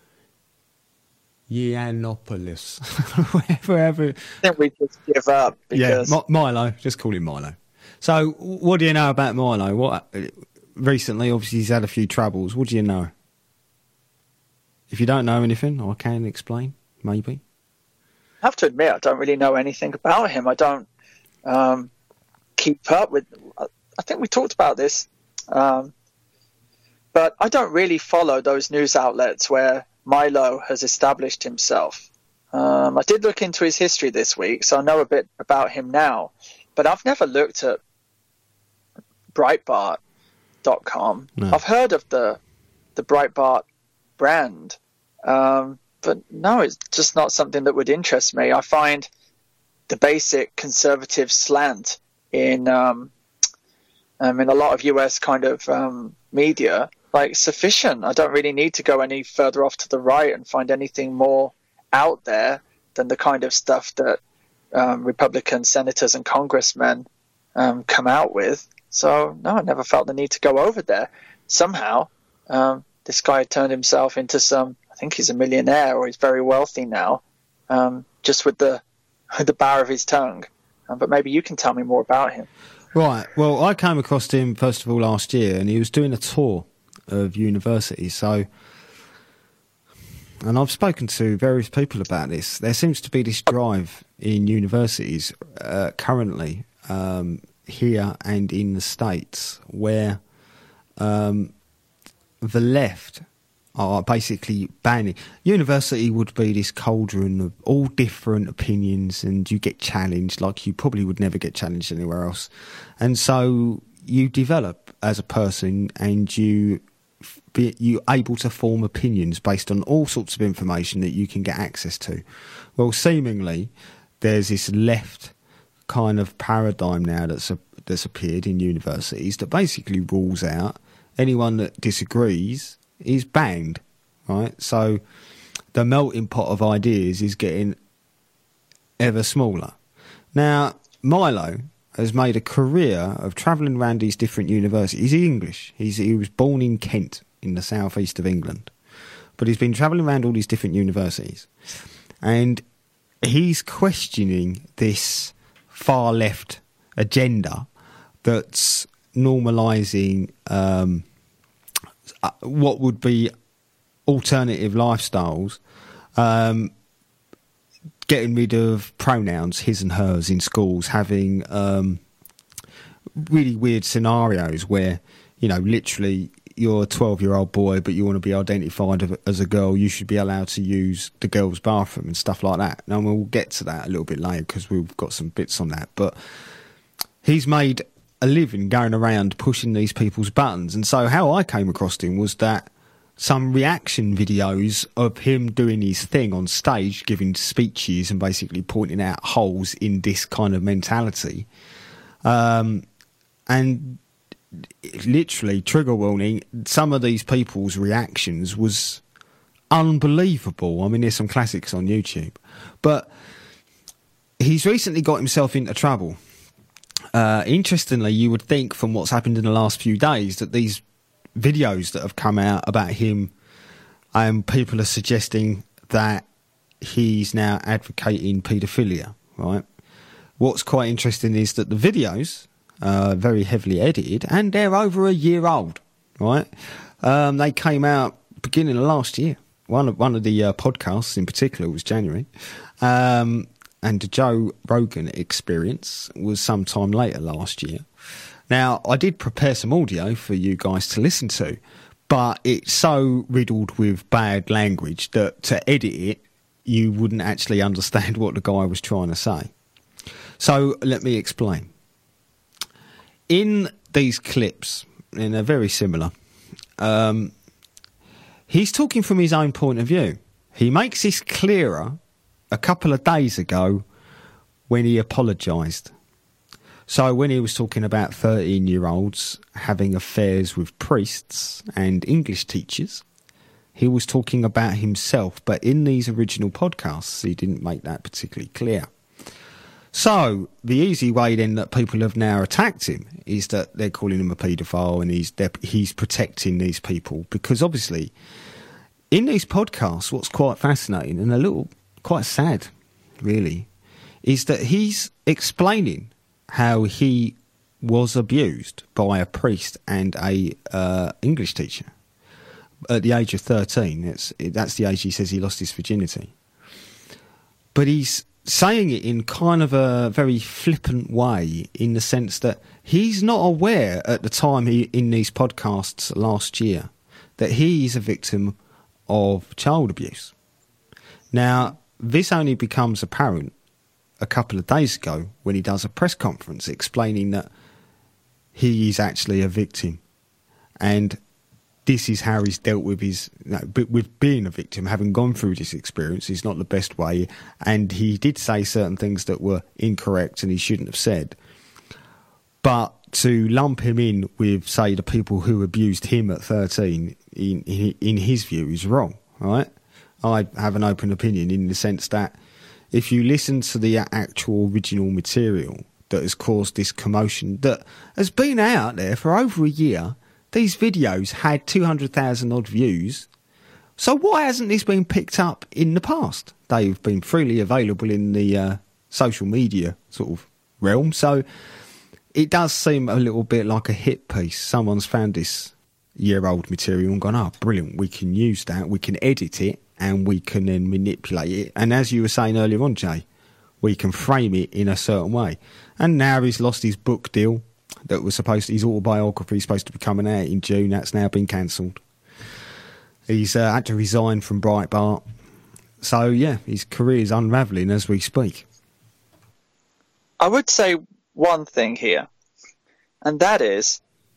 Yiannopoulos. Wherever. I think we just give up because Yeah, M- Milo. Just call him Milo. So, what do you know about Milo? What uh, recently, obviously, he's had a few troubles. What do you know? If you don't know anything, I can explain, maybe. I have to admit, I don't really know anything about him. I don't. um, keep up with. I think we talked about this, um, but I don't really follow those news outlets where Milo has established himself. Um, I did look into his history this week, so I know a bit about him now, but I've never looked at Breitbart dot com. No. I've heard of the the Breitbart brand, um, but no, it's just not something that would interest me. I find the basic conservative slant in um, um, in a lot of U S kind of um, media like sufficient. I don't really need to go any further off to the right and find anything more out there than the kind of stuff that um, Republican senators and congressmen um, come out with. So no, I never felt the need to go over there. Somehow, um, this guy turned himself into some, I think he's a millionaire or he's very wealthy now, um, just with the with the bar of his tongue. Um, but maybe you can tell me more about him. Right. Well, I came across him, first of all, last year, and he was doing a tour of universities. So, and I've spoken to various people about this. There seems to be this drive in universities uh, currently, um, here and in the States, where um, the left are basically banning. University would be this cauldron of all different opinions, and you get challenged like you probably would never get challenged anywhere else. And so you develop as a person, and you be, you're able to form opinions based on all sorts of information that you can get access to. Well, seemingly, there's this left kind of paradigm now that's a, that's appeared in universities that basically rules out anyone that disagrees is banned, right? So the melting pot of ideas is getting ever smaller. Now, Milo has made a career of travelling around these different universities. He's English. He's, he was born in Kent in the southeast of England. But he's been travelling around all these different universities. And he's questioning this far left agenda that's normalising um, what would be alternative lifestyles, um, getting rid of pronouns, his and hers, in schools, having um, really weird scenarios where, you know, literally you're a twelve-year-old boy but you want to be identified as a girl, you should be allowed to use the girls' bathroom and stuff like that. Now, we'll get to that a little bit later because we've got some bits on that. But he's made a living going around pushing these people's buttons. And so how I came across him was that some reaction videos of him doing his thing on stage, giving speeches and basically pointing out holes in this kind of mentality. Um, and literally, trigger warning, some of these people's reactions was unbelievable. I mean, there's some classics on YouTube. But he's recently got himself into trouble. Uh, interestingly, you would think from what's happened in the last few days that these videos that have come out about him, um, people are suggesting that he's now advocating paedophilia, right? What's quite interesting is that the videos are very heavily edited and they're over a year old, right? Um, they came out beginning of last year. One of, one of the uh, podcasts in particular was January. Um, and the Joe Rogan Experience was sometime later last year. Now, I did prepare some audio for you guys to listen to, but it's so riddled with bad language that to edit it, you wouldn't actually understand what the guy was trying to say. So let me explain. In these clips, and they're very similar, um, he's talking from his own point of view. He makes this clearer a couple of days ago when he apologised. So when he was talking about thirteen-year-olds having affairs with priests and English teachers, he was talking about himself. But in these original podcasts, he didn't make that particularly clear. So the easy way then that people have now attacked him is that they're calling him a paedophile and he's he's protecting these people. Because obviously, in these podcasts, what's quite fascinating and a little quite sad, really, is that he's explaining how he was abused by a priest and a uh, English teacher at the age of thirteen. It's, that's the age he says he lost his virginity. But he's saying it in kind of a very flippant way, in the sense that he's not aware at the time he in these podcasts last year that he is a victim of child abuse. Now, this only becomes apparent a couple of days ago when he does a press conference explaining that he is actually a victim, and this is how he's dealt with his you know, with being a victim, having gone through this experience. It's not the best way, and he did say certain things that were incorrect and he shouldn't have said. But to lump him in with, say, the people who abused him at thirteen, in in, in his view, is wrong. Right? I have an open opinion in the sense that if you listen to the actual original material that has caused this commotion that has been out there for over a year. These videos had two hundred thousand odd views. So why hasn't this been picked up in the past? They've been freely available in the uh, social media sort of realm. So it does seem a little bit like a hit piece. Someone's found this year-old material and gone, oh, brilliant, we can use that, we can edit it, and we can then manipulate it. And as you were saying earlier on, Jay, we can frame it in a certain way. And now he's lost his book deal. That was supposed to, his autobiography is supposed to be coming out in June. That's now been cancelled. He's uh, had to resign from Breitbart. So, yeah, his career is unravelling as we speak. I would say one thing here, and that is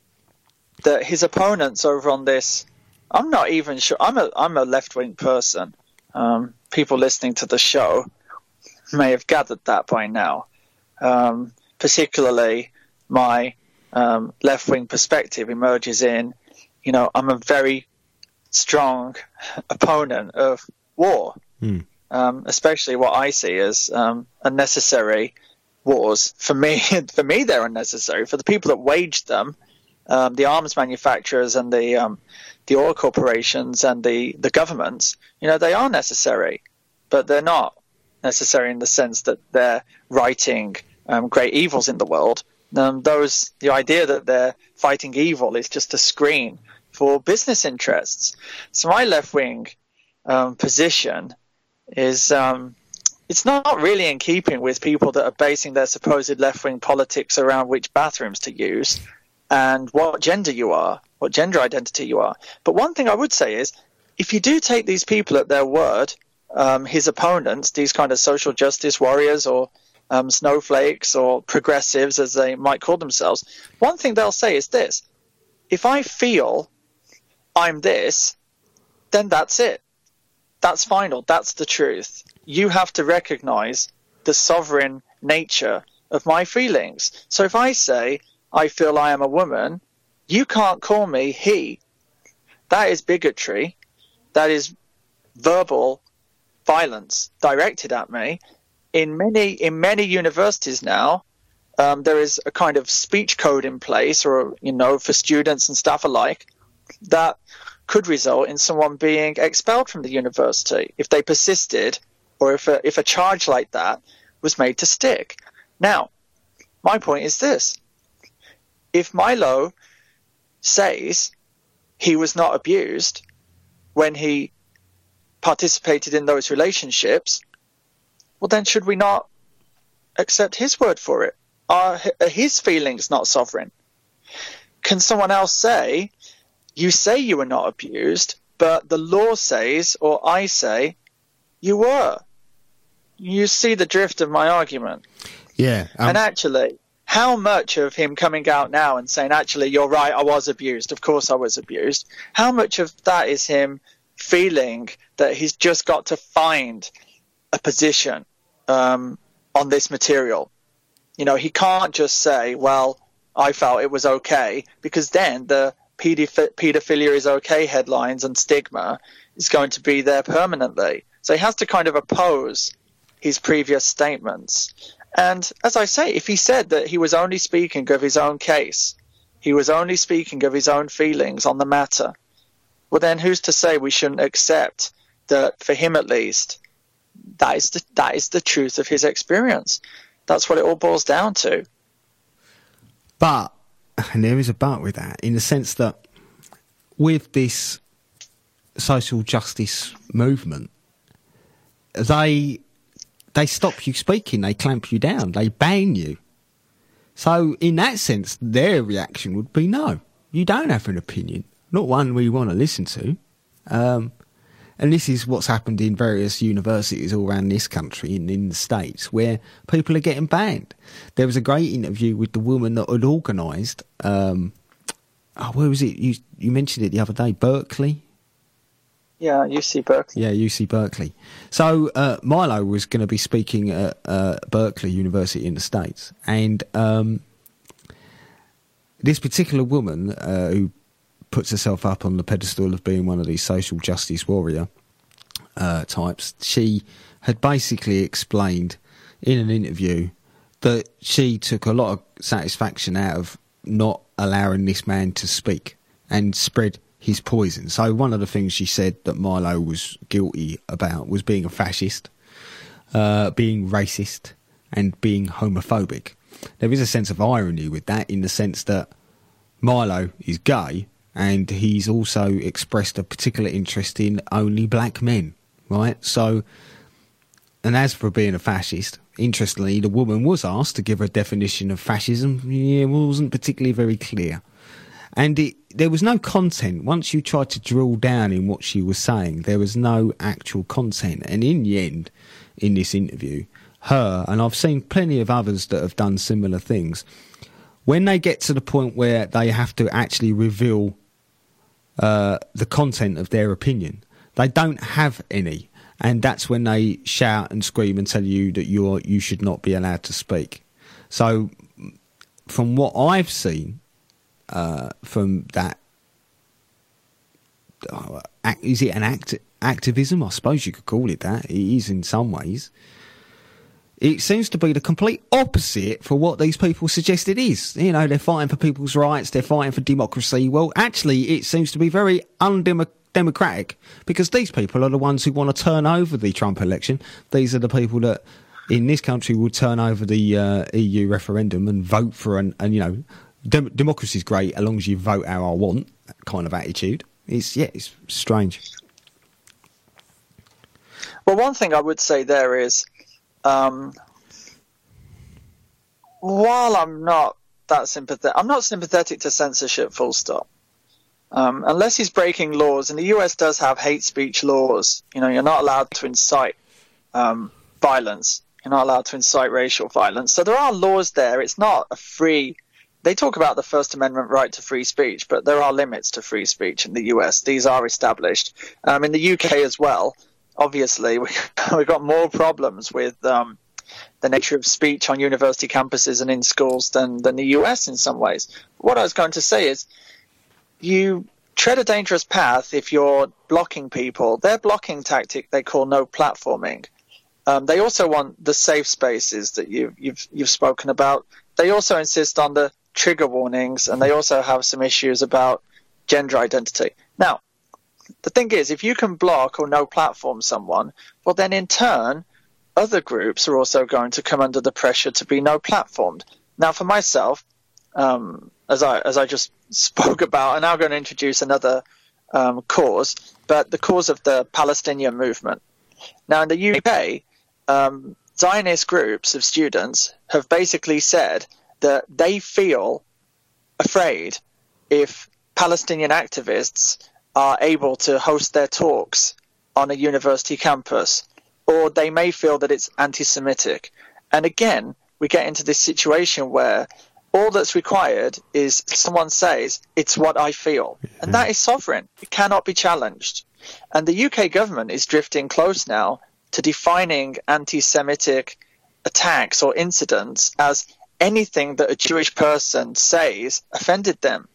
that his opponents over on this, I'm not even sure, I'm a, I'm a left-wing person. Um, people listening to the show may have gathered that by now. Um, particularly... my um, left-wing perspective emerges in, you know, I'm a very strong opponent of war, mm. um, especially what I see as um, unnecessary wars. For me, for me, they're unnecessary. For the people that waged them, um, the arms manufacturers and the um, the oil corporations and the, the governments, you know, they are necessary, but they're not necessary in the sense that they're righting um, great evils in the world. Um, those the idea that they're fighting evil is just a screen for business interests. So my left-wing um, position is um, it's not really in keeping with people that are basing their supposed left-wing politics around which bathrooms to use and what gender you are, what gender identity you are. But one thing I would say is, if you do take these people at their word, um, his opponents, these kind of social justice warriors or Um, snowflakes or progressives, as they might call themselves, one thing they'll say is this: if I feel I'm this, then that's it. That's final. That's the truth. You have to recognize the sovereign nature of my feelings. So if I say I feel I am a woman, you can't call me he. That is bigotry. That is verbal violence directed at me. In many in many universities now, um, there is a kind of speech code in place, or you know, for students and staff alike, that could result in someone being expelled from the university if they persisted, or if a, if a charge like that was made to stick. Now, my point is this: if Milo says he was not abused when he participated in those relationships, well, then should we not accept his word for it? Are his feelings not sovereign? Can someone else say, you say you were not abused, but the law says, or I say, you were? You see the drift of my argument? Yeah. Um, and actually, how much of him coming out now and saying, actually, you're right, I was abused, of course I was abused, how much of that is him feeling that he's just got to find a position um, on this material? You know, he can't just say, well, I felt it was okay, because then the pedoph- pedophilia is okay headlines and stigma is going to be there permanently. So he has to kind of oppose his previous statements. And as I say, if he said that he was only speaking of his own case, he was only speaking of his own feelings on the matter, well, then who's to say we shouldn't accept that, for him at least, that is the, that is the truth of his experience. That's what it all boils down to. But, and there is a but with that, in the sense that with this social justice movement, they they stop you speaking, they clamp you down, they ban you. So in that sense, their reaction would be no, you don't have an opinion, not one we want to listen to. Um, and this is what's happened in various universities all around this country and in the States, where people are getting banned. There was a great interview with the woman that had organised, um, oh, where was it? You, you mentioned it the other day, Berkeley? Yeah, U C Berkeley. Yeah, U C Berkeley. So uh, Milo was going to be speaking at uh, Berkeley University in the States, and um, this particular woman uh, who puts herself up on the pedestal of being one of these social justice warrior uh, types, she had basically explained in an interview that she took a lot of satisfaction out of not allowing this man to speak and spread his poison. So one of the things she said that Milo was guilty about was being a fascist, uh, being racist, and being homophobic. There is a sense of irony with that, in the sense that Milo is gay, and he's also expressed a particular interest in only black men, right? So, and as for being a fascist, interestingly, the woman was asked to give a definition of fascism. Yeah, it wasn't particularly very clear. And it, there was no content. Once you tried to drill down in what she was saying, there was no actual content. And in the end, in this interview, her, and I've seen plenty of others that have done similar things, when they get to the point where they have to actually reveal uh, the content of their opinion, they don't have any. And that's when they shout and scream and tell you that you're you should not be allowed to speak. So from what I've seen, Uh, from that, uh, act, is it an act, activism? I suppose you could call it that. It is in some ways. It seems to be the complete opposite for what these people suggest it is. You know, they're fighting for people's rights, they're fighting for democracy. Well, actually, it seems to be very undemocratic, because these people are the ones who want to turn over the Trump election. These are the people that, in this country, will turn over the uh, E U referendum and vote for an, and you know, Dem- democracy is great as long as you vote how I want, that kind of attitude. It's, yeah, it's strange. Well, one thing I would say there is, um, while I'm not that sympathetic, I'm not sympathetic to censorship, full stop. Um, unless he's breaking laws, and the U S does have hate speech laws. You know, you're not allowed to incite um, violence. You're not allowed to incite racial violence. So there are laws there. It's not a free... They talk about the First Amendment right to free speech, but there are limits to free speech in the U S. These are established. Um, in the U K as well, obviously, we, we've got more problems with um, the nature of speech on university campuses and in schools than, than the U S in some ways. What I was going to say is, you tread a dangerous path if you're blocking people. Their blocking tactic they call no platforming. Um, they also want the safe spaces that you, you've you've spoken about. They also insist on the trigger warnings, and they also have some issues about gender identity. Now, the thing is, if you can block or no platform someone, well, then in turn, other groups are also going to come under the pressure to be no platformed. Now, for myself, um, as I as I just spoke about, I'm now going to introduce another um, cause, but the cause of the Palestinian movement. Now, in the U K, um, Zionist groups of students have basically said that they feel afraid if Palestinian activists are able to host their talks on a university campus, or they may feel that it's anti-Semitic. And again, we get into this situation where all that's required is someone says, it's what I feel. And that is sovereign. It cannot be challenged. And the U K government is drifting close now to defining anti-Semitic attacks or incidents as anything that a Jewish person says offended them.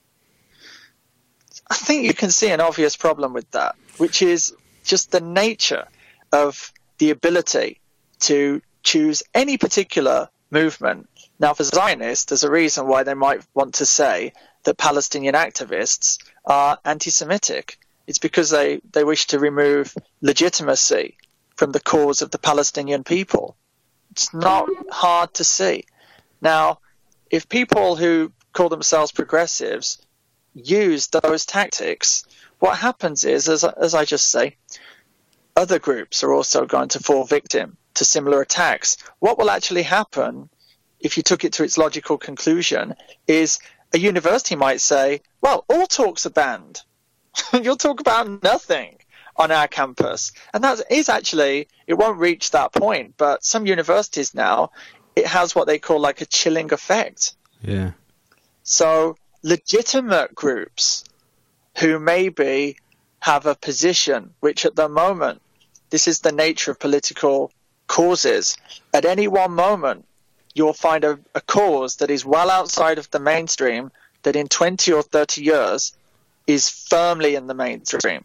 I think you can see an obvious problem with that, which is just the nature of the ability to choose any particular movement. Now, for Zionists, there's a reason why they might want to say that Palestinian activists are anti-Semitic. It's because they, they wish to remove legitimacy from the cause of the Palestinian people. It's not hard to see. Now, if people who call themselves progressives use those tactics, what happens is, as, as I just say, other groups are also going to fall victim to similar attacks. What will actually happen, if you took it to its logical conclusion, is a university might say, well, all talks are banned. You'll talk about nothing on our campus. And that is actually, it won't reach that point, but some universities now, it has what they call like a chilling effect. Yeah. So legitimate groups who maybe have a position, which at the moment, this is the nature of political causes. At any one moment, you'll find a, a cause that is well outside of the mainstream that in twenty or thirty years is firmly in the mainstream.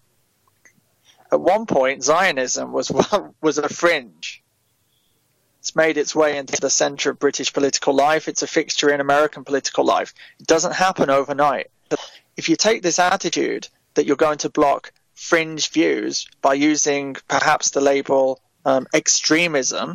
At one point, Zionism was was a fringe. It's made its way into the center of British political life. It's a fixture in American political life. It doesn't happen overnight. If you take this attitude that you're going to block fringe views by using perhaps the label um, extremism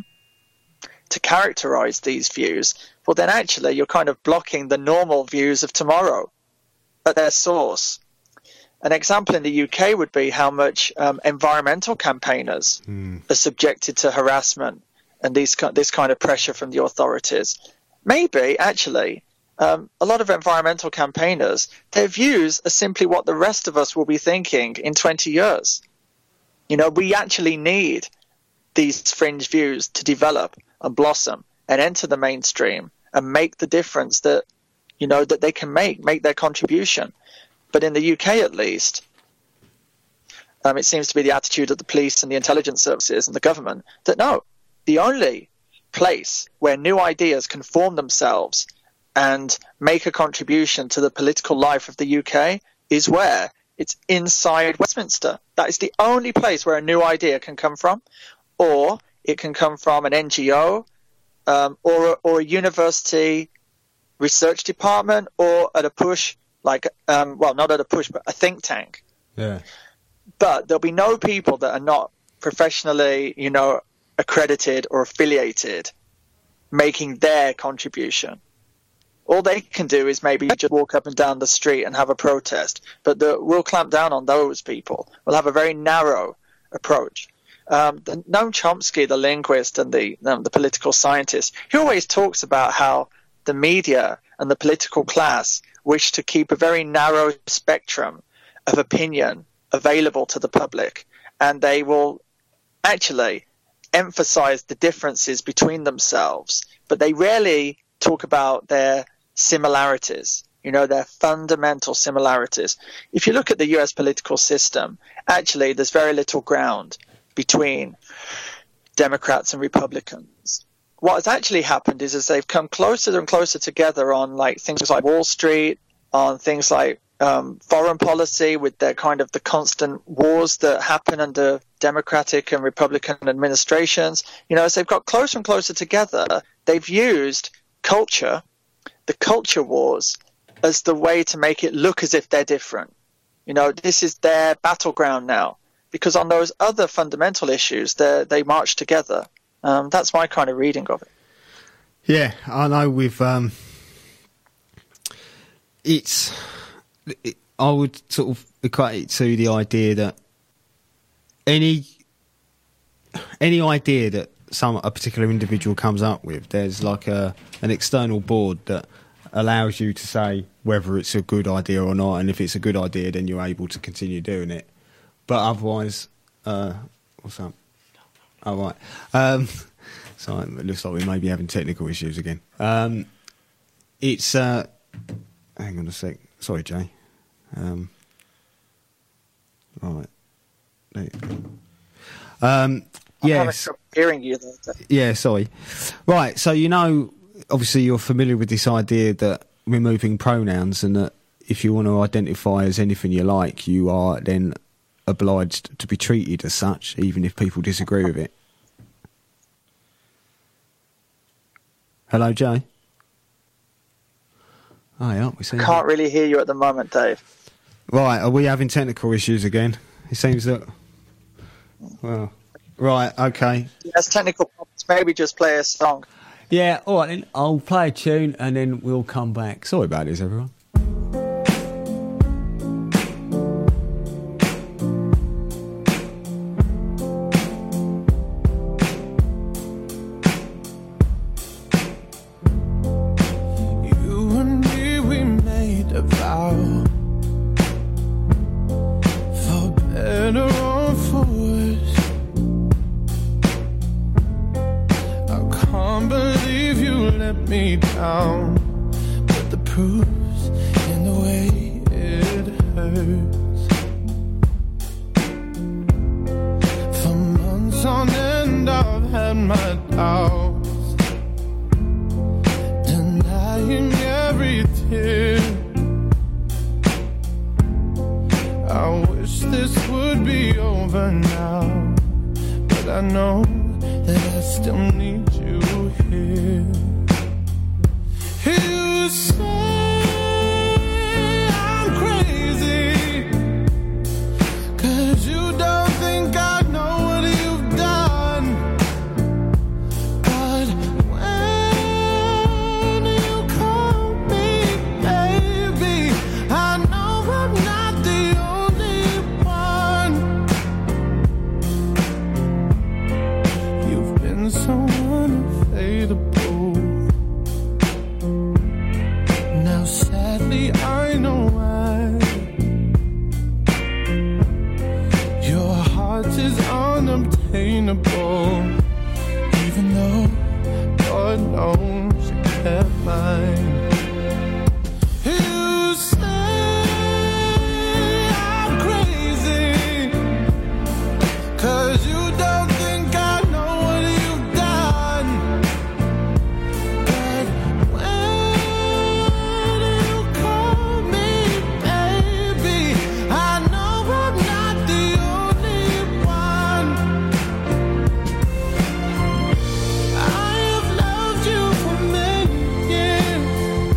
to characterize these views, well, then actually you're kind of blocking the normal views of tomorrow at their source. An example in the U K would be how much um, environmental campaigners mm. are subjected to harassment and these, this kind of pressure from the authorities. Maybe, actually, um, a lot of environmental campaigners, their views are simply what the rest of us will be thinking in twenty years. You know, we actually need these fringe views to develop and blossom and enter the mainstream and make the difference that, you know, that they can make, make their contribution. But in the U K, at least, um, it seems to be the attitude of the police and the intelligence services and the government that no, the only place where new ideas can form themselves and make a contribution to the political life of the U K is where? It's inside Westminster. That is the only place where a new idea can come from, or it can come from an N G O um, or, or a university research department, or at a push, like, um, well, not at a push, but a think tank. Yeah. But there'll be no people that are not professionally, you know, accredited or affiliated making their contribution. All they can do is maybe just walk up and down the street and have a protest. But the, we'll clamp down on those people. We'll have a very narrow approach. Um, the, Noam Chomsky, the linguist and the, um, the political scientist, he always talks about how the media and the political class wish to keep a very narrow spectrum of opinion available to the public. And they will actually emphasize the differences between themselves, but they rarely talk about their similarities, you know, their fundamental similarities. If you look at the U S political system, actually there's very little ground between Democrats and Republicans. What has actually happened is as they've come closer and closer together on like things like Wall Street, on things like um, foreign policy with their kind of the constant wars that happen under Democratic and Republican administrations, you know, as they've got closer and closer together, they've used culture, the culture wars, as the way to make it look as if they're different. You know, this is their battleground now, because on those other fundamental issues, they they march together. Um, that's my kind of reading of it. Yeah, I know with um, it's. It, I would sort of equate it to the idea that any any idea that some a particular individual comes up with, there's like a an external board that allows you to say whether it's a good idea or not, and if it's a good idea, then you're able to continue doing it. But otherwise, uh, what's up? Oh, right. Um, so it looks like we may be having technical issues again. Um, it's uh, hang on a sec. Sorry, Jay. Um, right. There you go. Um, I'm yes. having trouble hearing you there. Yeah, sorry. Right, so you know, obviously you're familiar with this idea that removing pronouns, and that if you want to identify as anything you like, you are then obliged to be treated as such, even if people disagree with it. Hello, Jay? Oh, yeah, we seem Can't really hear you at the moment, Dave. Right, are we having technical issues again? It seems that... Well, right, okay. Yes, technical problems. Maybe just play a song. Yeah, all right then. I'll play a tune and then we'll come back. Sorry about this, everyone. let me down, but the proof's in the way it hurts. For months on end I've had my doubts, denying every tear. I wish this would be over now, but I know that I still need you here. You say I'm crazy, 'cause you don't think I know what you've done. But when you call me baby, I know I'm not the only one. You've been so unfadable. Now sadly I know why. Your heart is unobtainable, even though God knows you kept mine. You say I'm crazy, 'cause you don't think I know what you've done. But when you call me baby, I know I'm not the only one. I have loved you for many years.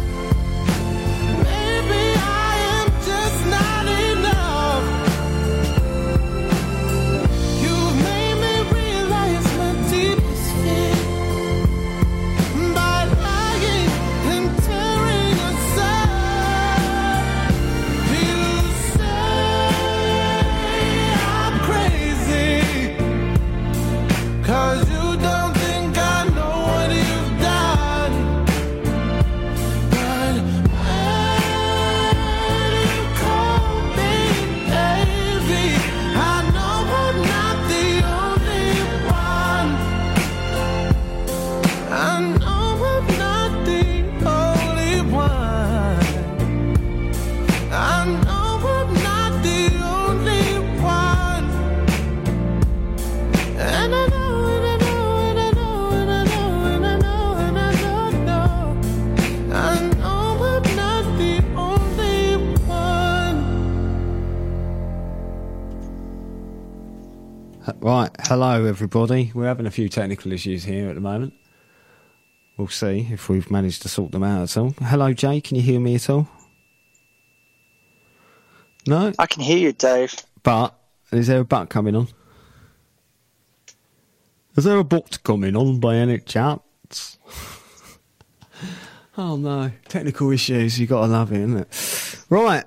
Maybe I am just not enough. You've made me realize my deepest fear by lying and tearing us apart. You say I'm crazy, 'cause you don't think I know what you've done. But when you call me baby, I know I'm not the only one. I know I'm not the only one. I know I'm not the only one. And I know, and I know, and I know, and I know, and I know, and I don't know. I know I'm not the only one. Right, hello everybody. We're having a few technical issues here at the moment. We'll see if we've managed to sort them out at all. Hello Jay, can you hear me at all? No? I can hear you, Dave. But, is there a butt coming on? Is there a butt coming on by any chance? Oh no, technical issues, you gotta love it, innit? Right.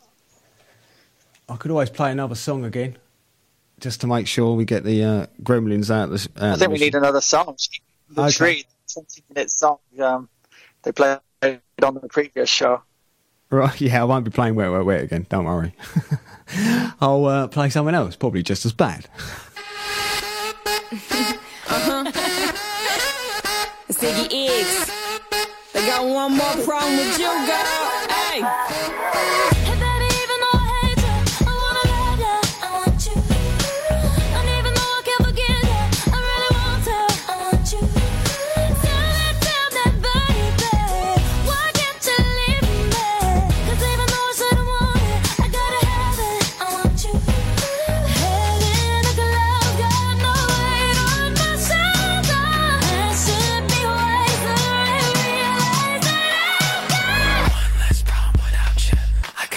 I could always play another song again, just to make sure we get the uh, gremlins out. The, out I think we need another song. The Okay. Tree, twenty minute song um, they played on the previous show. Right, yeah, I won't be playing Wet, Wet, Wet again, don't worry. I'll uh, play something else, probably just as bad. Ziggy X. They got one more problem with you, girl. Hey. Hey baby, even though I hate you, I wanna love you, I want you. And even though I can't forget you, I really want to, I want you. Tell me, tell me, baby, why can't you leave me? 'Cause even though I said I want it, I gotta have it, I want you. Head in a glove, got no weight on my shoulder. And should be ways that I realize that I've got one less problem without you. I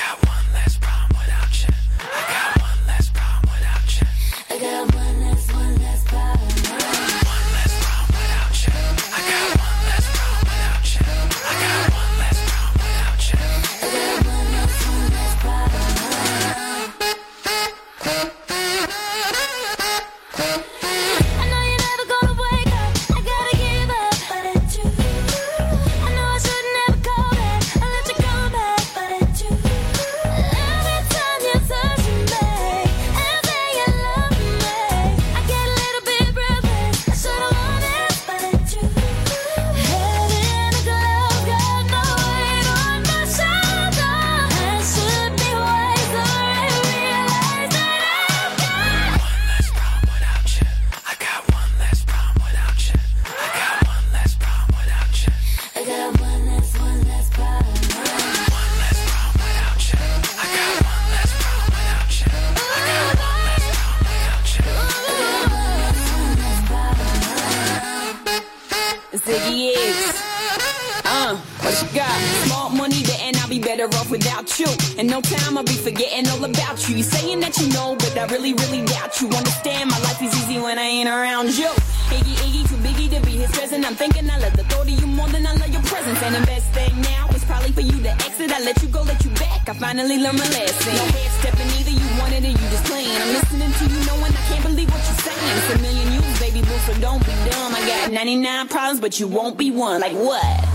God, small money there and I'll be better off without you. In no time I'll be forgetting all about you. You saying that you know, but I really, really doubt you. Understand my life is easy when I ain't around you. Iggy, Iggy, too biggie to be his present. I'm thinking I love the thought of you more than I love your presence. And the best thing now is probably for you to exit. I let you go, let you back. I finally learned my lesson. No head stepping either, you wanted it, you just playing. I'm listening to you knowing I can't believe what you're saying. It's a million you, baby boo, so don't be dumb. I got ninety-nine problems, but you won't be one. Like what?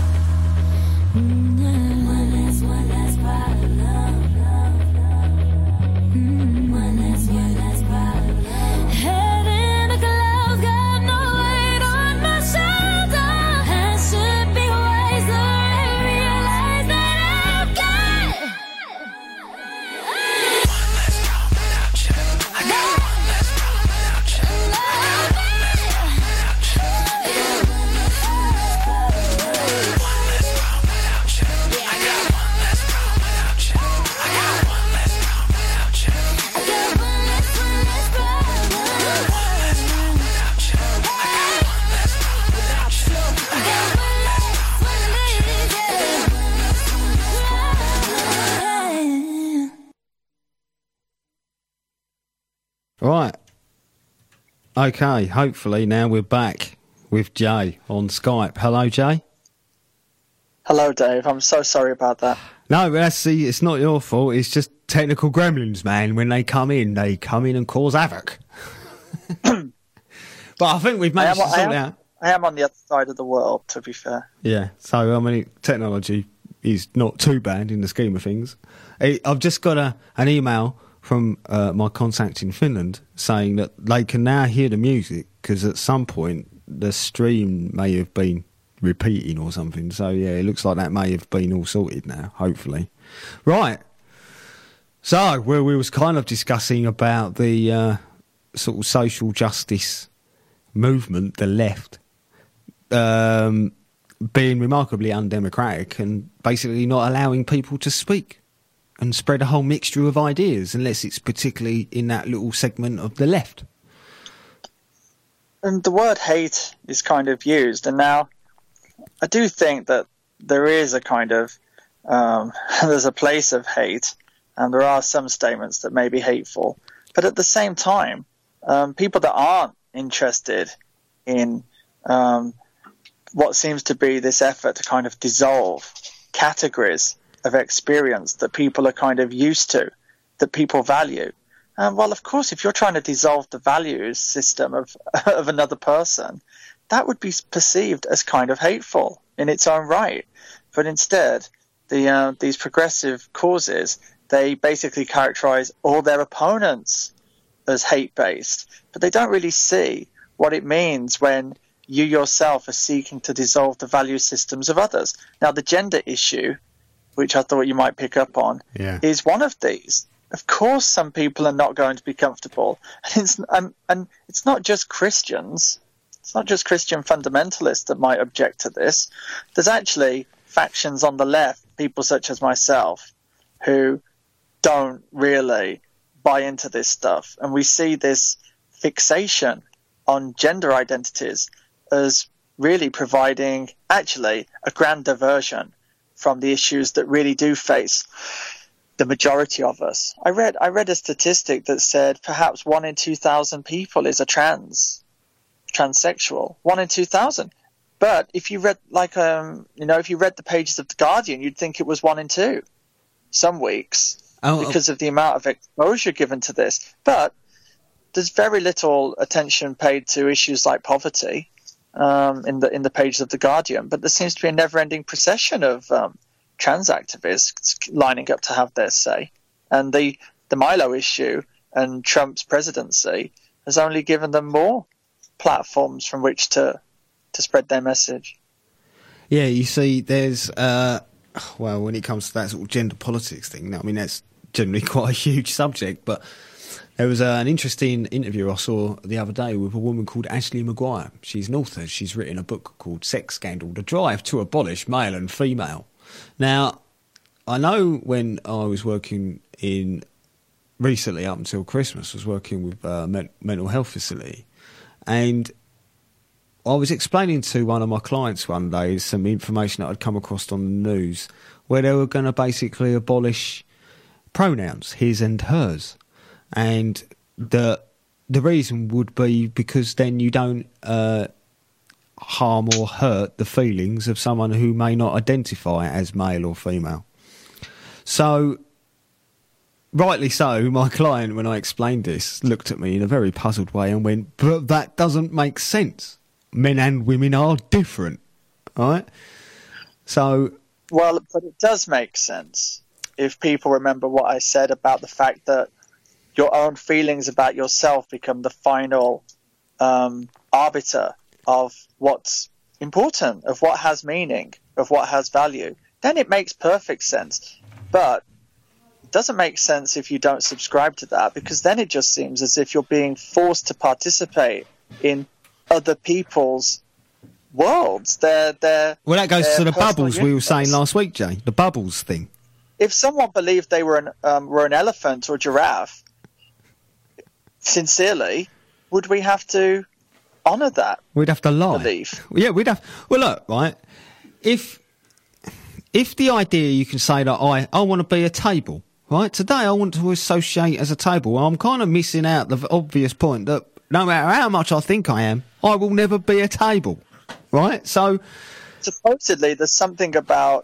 Right. Okay, hopefully now we're back with Jay on Skype. Hello, Jay. Hello, Dave. I'm so sorry about that. No, but that's the, it's not your fault. It's just technical gremlins, man. When they come in, they come in and cause havoc. But I think we've managed I am, to sort I am, it out. I am on the other side of the world, to be fair. Yeah, so, I mean, technology is not too bad in the scheme of things. I- I've just got a, an email from uh, my contact in Finland saying that they can now hear the music because at some point the stream may have been repeating or something. So, yeah, it looks like that may have been all sorted now, hopefully. Right. So, where we was kind of discussing about the uh, sort of social justice movement, the left, um, being remarkably undemocratic and basically not allowing people to speak and spread a whole mixture of ideas unless it's particularly in that little segment of the left. And the word hate is kind of used, and now I do think that there is a kind of um, there's a place of hate, and there are some statements that may be hateful, but at the same time, um, people that aren't interested in um, what seems to be this effort to kind of dissolve categories of experience that people are kind of used to, that people value. Um, well, of course, if you're trying to dissolve the values system of of another person, that would be perceived as kind of hateful in its own right. But instead, the uh, these progressive causes, they basically characterize all their opponents as hate-based, but they don't really see what it means when you yourself are seeking to dissolve the value systems of others. Now, the gender issue, which I thought you might pick up on, yeah. is one of these. Of course, some people are not going to be comfortable. And it's, um, and it's not just Christians. It's not just Christian fundamentalists that might object to this. There's actually factions on the left, people such as myself, who don't really buy into this stuff. And we see this fixation on gender identities as really providing, actually, a grand diversion from the issues that really do face the majority of us. I read I read a statistic that said perhaps one in two thousand people is a trans, transsexual. One in two thousand. But if you read like um you know if you read the pages of the Guardian, you'd think it was one in two. Some weeks oh, because of the amount of exposure given to this. But there's very little attention paid to issues like poverty um, in the in the pages of the Guardian. But there seems to be a never-ending procession of um, trans activists lining up to have their say. And the, the Milo issue and Trump's presidency has only given them more platforms from which to to spread their message. Yeah, you see, there's, uh, well, when it comes to that sort of gender politics thing, I mean, that's generally quite a huge subject, but there was uh, an interesting interview I saw the other day with a woman called Ashley Maguire. She's an author. She's written a book called Sex Scandal, The Drive to Abolish Male and Female. Now, I know when I was working in, recently up until Christmas, was working with a men- mental health facility, and I was explaining to one of my clients one day some information that I'd come across on the news where they were going to basically abolish pronouns, his and hers. And the the reason would be because then you don't uh, harm or hurt the feelings of someone who may not identify as male or female. So, rightly so, my client, when I explained this, looked at me in a very puzzled way and went, but that doesn't make sense. Men and women are different, right? So... Well, but it does make sense if people remember what I said about the fact that your own feelings about yourself become the final um, arbiter of what's important, of what has meaning, of what has value. Then it makes perfect sense. But it doesn't make sense if you don't subscribe to that, because then it just seems as if you're being forced to participate in other people's worlds. They're, they're, well, that goes their to the personal bubbles we were universe. saying last week, Jay. The bubbles thing. If someone believed they were an um, were an elephant or giraffe, sincerely, would we have to honour that We'd have to lie. belief? Yeah, we'd have... Well, look, right, if if the idea you can say that I, I want to be a table, right, today I want to associate as a table, well, I'm kind of missing out the obvious point that no matter how much I think I am, I will never be a table, right? So... Supposedly, there's something about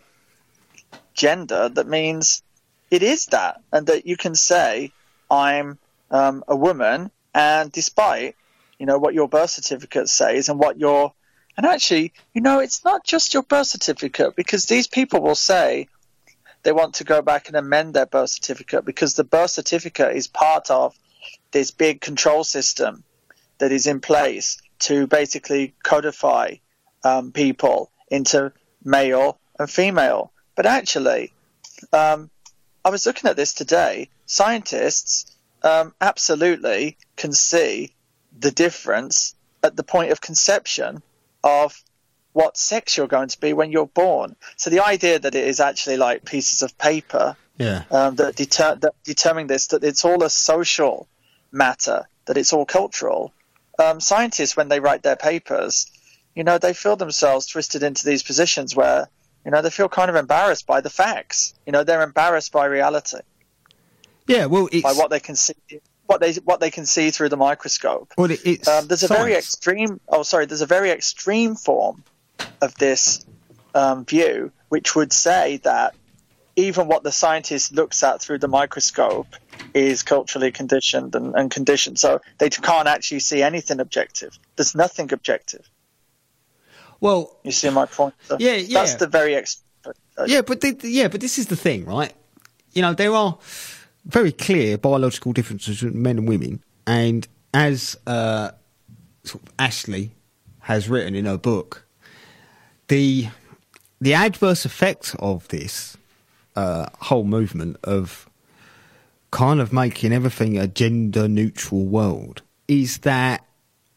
gender that means it is that, and that you can say I'm um, a woman, and despite you know what your birth certificate says and what your and actually you know it's not just your birth certificate, because these people will say they want to go back and amend their birth certificate because the birth certificate is part of this big control system that is in place to basically codify um, people into male and female. But actually, um, I was looking at this today. Scientists um, absolutely can see the difference at the point of conception of what sex you're going to be when you're born. So the idea that it is actually like pieces of paper Yeah. um, that, deter- that determine this, that it's all a social matter, that it's all cultural. Um, scientists, when they write their papers, you know, they feel themselves twisted into these positions where you know, they feel kind of embarrassed by the facts. You know, they're embarrassed by reality, Yeah, well, it's... by what they can see, what they what they can see through the microscope. well, it, it's Um, there's a very science. extreme. Oh, sorry. There's a very extreme form of this um, view, which would say that even what the scientist looks at through the microscope is culturally conditioned and, and conditioned, so they can't actually see anything objective. There's nothing objective. Well, You see my point? So Yeah, yeah. That's the very ex- yeah, but the, yeah, but this is the thing, right? You know, there are very clear biological differences between men and women, and as uh, sort of Ashley has written in her book, the the adverse effect of this uh, whole movement of kind of making everything a gender neutral world is that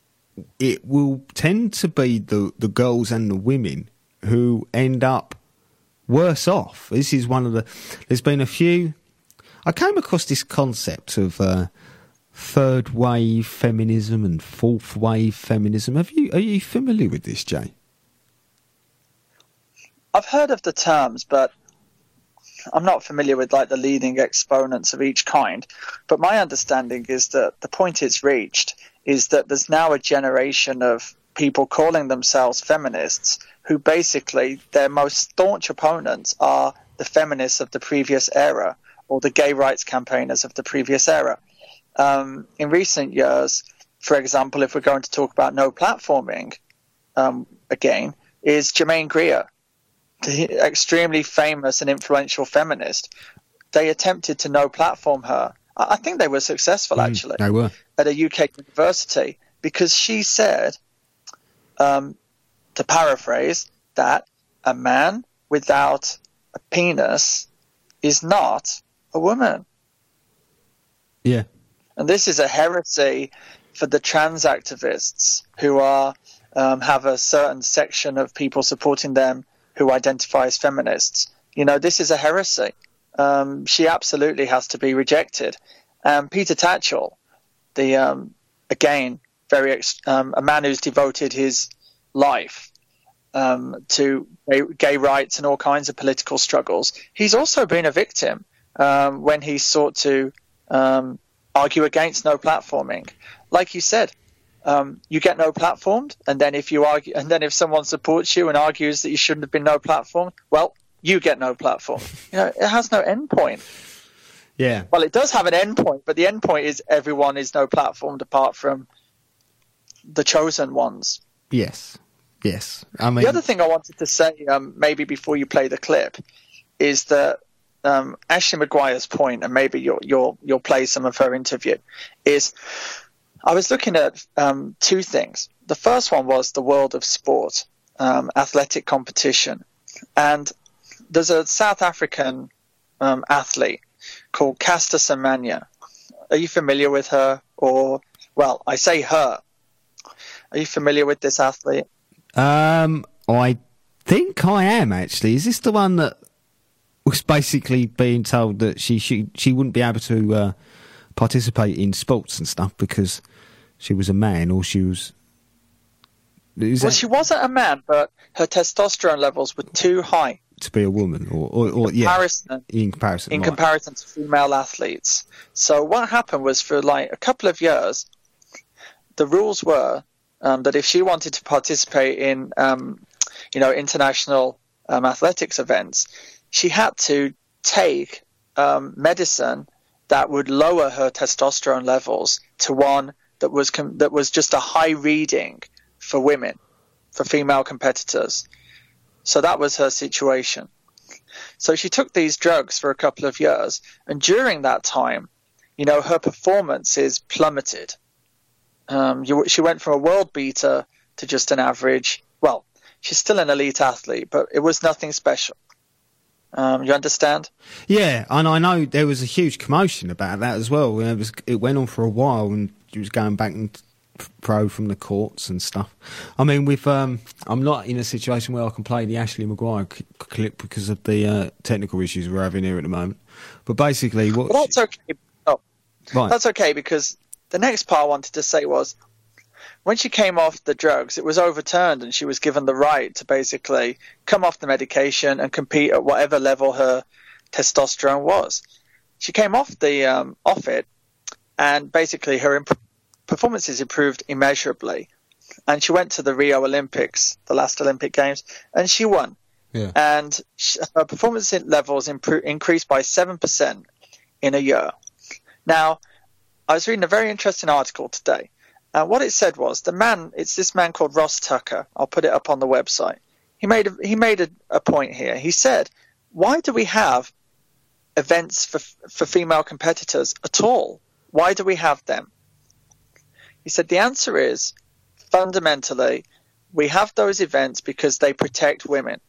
it will tend to be the, the girls and the women who end up worse off. This is one of the... There's been a few... I came across this concept of uh, third wave feminism and fourth wave feminism. Have you Are you familiar with this, Jay? I've heard of the terms, but I'm not familiar with like the leading exponents of each kind. But my understanding is that the point it's reached is that there's now a generation of people calling themselves feminists who basically their most staunch opponents are the feminists of the previous era or the gay rights campaigners of the previous era. Um, in recent years, for example, if we're going to talk about no platforming um, again, is Germaine Greer, the extremely famous and influential feminist. They attempted to no platform her. I I think they were successful, actually, They were. at a U K university, because she said, um, to paraphrase, that a man without a penis is not a woman. Yeah. And this is a heresy for the trans activists who are um, have a certain section of people supporting them who identify as feminists. You know, this is a heresy. Um, she absolutely has to be rejected. Um, Peter Tatchell, the um, again very ex- um, a man who's devoted his life um, to gay, gay rights and all kinds of political struggles. He's also been a victim um, when he sought to um, argue against no platforming. Like you said, um, you get no platformed, and then if you argue, and then if someone supports you and argues that you shouldn't have been no platformed, well, you get no platform. You know, it has no end point. Yeah. Well, it does have an end point, but the end point is everyone is no platformed apart from the chosen ones. Yes. Yes. I mean, The other thing I wanted to say, um, maybe before you play the clip, is that um, Ashley Maguire's point, and maybe you'll, you'll, you'll play some of her interview, is I was looking at um, two things. The first one was the world of sport, um, athletic competition. And there's a South African um, athlete called Caster Semenya. Are you familiar with her? Or, well, I say her. Are you familiar with this athlete? Um, I think I am, actually. Is this the one that was basically being told that she she, she wouldn't be able to uh, participate in sports and stuff because she was a man, or she was... Is Well, that she wasn't a man, but her testosterone levels were too high to be a woman? Or, or, or yeah, comparison, in comparison. in right. comparison to female athletes. So what happened was, for like a couple of years, the rules were um, that if she wanted to participate in, um, you know, international um, athletics events, she had to take um, medicine that would lower her testosterone levels to one that was com- that was just a high reading for women, for female competitors. So that was her situation. So she took these drugs for a couple of years, and during that time, you know, her performances plummeted. Um, you, she went from a world beater to just an average. Well, she's still an elite athlete, but it was nothing special. Um, you understand? Yeah, and I know there was a huge commotion about that as well. It was it went on for a while, and she was going back and pro from the courts and stuff. I mean, with um, I'm not in a situation where I can play the Ashley Maguire c- clip because of the uh, technical issues we're having here at the moment. But basically, what? Well, that's okay. Oh, right. That's okay, because the next part I wanted to say was, when she came off the drugs, it was overturned, and she was given the right to basically come off the medication and compete at whatever level her testosterone was. She came off the um, off it, and basically her imp- performances improved immeasurably. And she went to the Rio Olympics, the last Olympic Games, and she won. Yeah. And she, her performance levels impro- increased by seven percent in a year. Now, I was reading a very interesting article today. And what it said was, the man, it's this man called Ross Tucker. I'll put it up on the website. He made a, he made a, a point here. He said, why do we have events for for female competitors at all? Why do we have them? He said the answer is, fundamentally, we have those events because they protect women.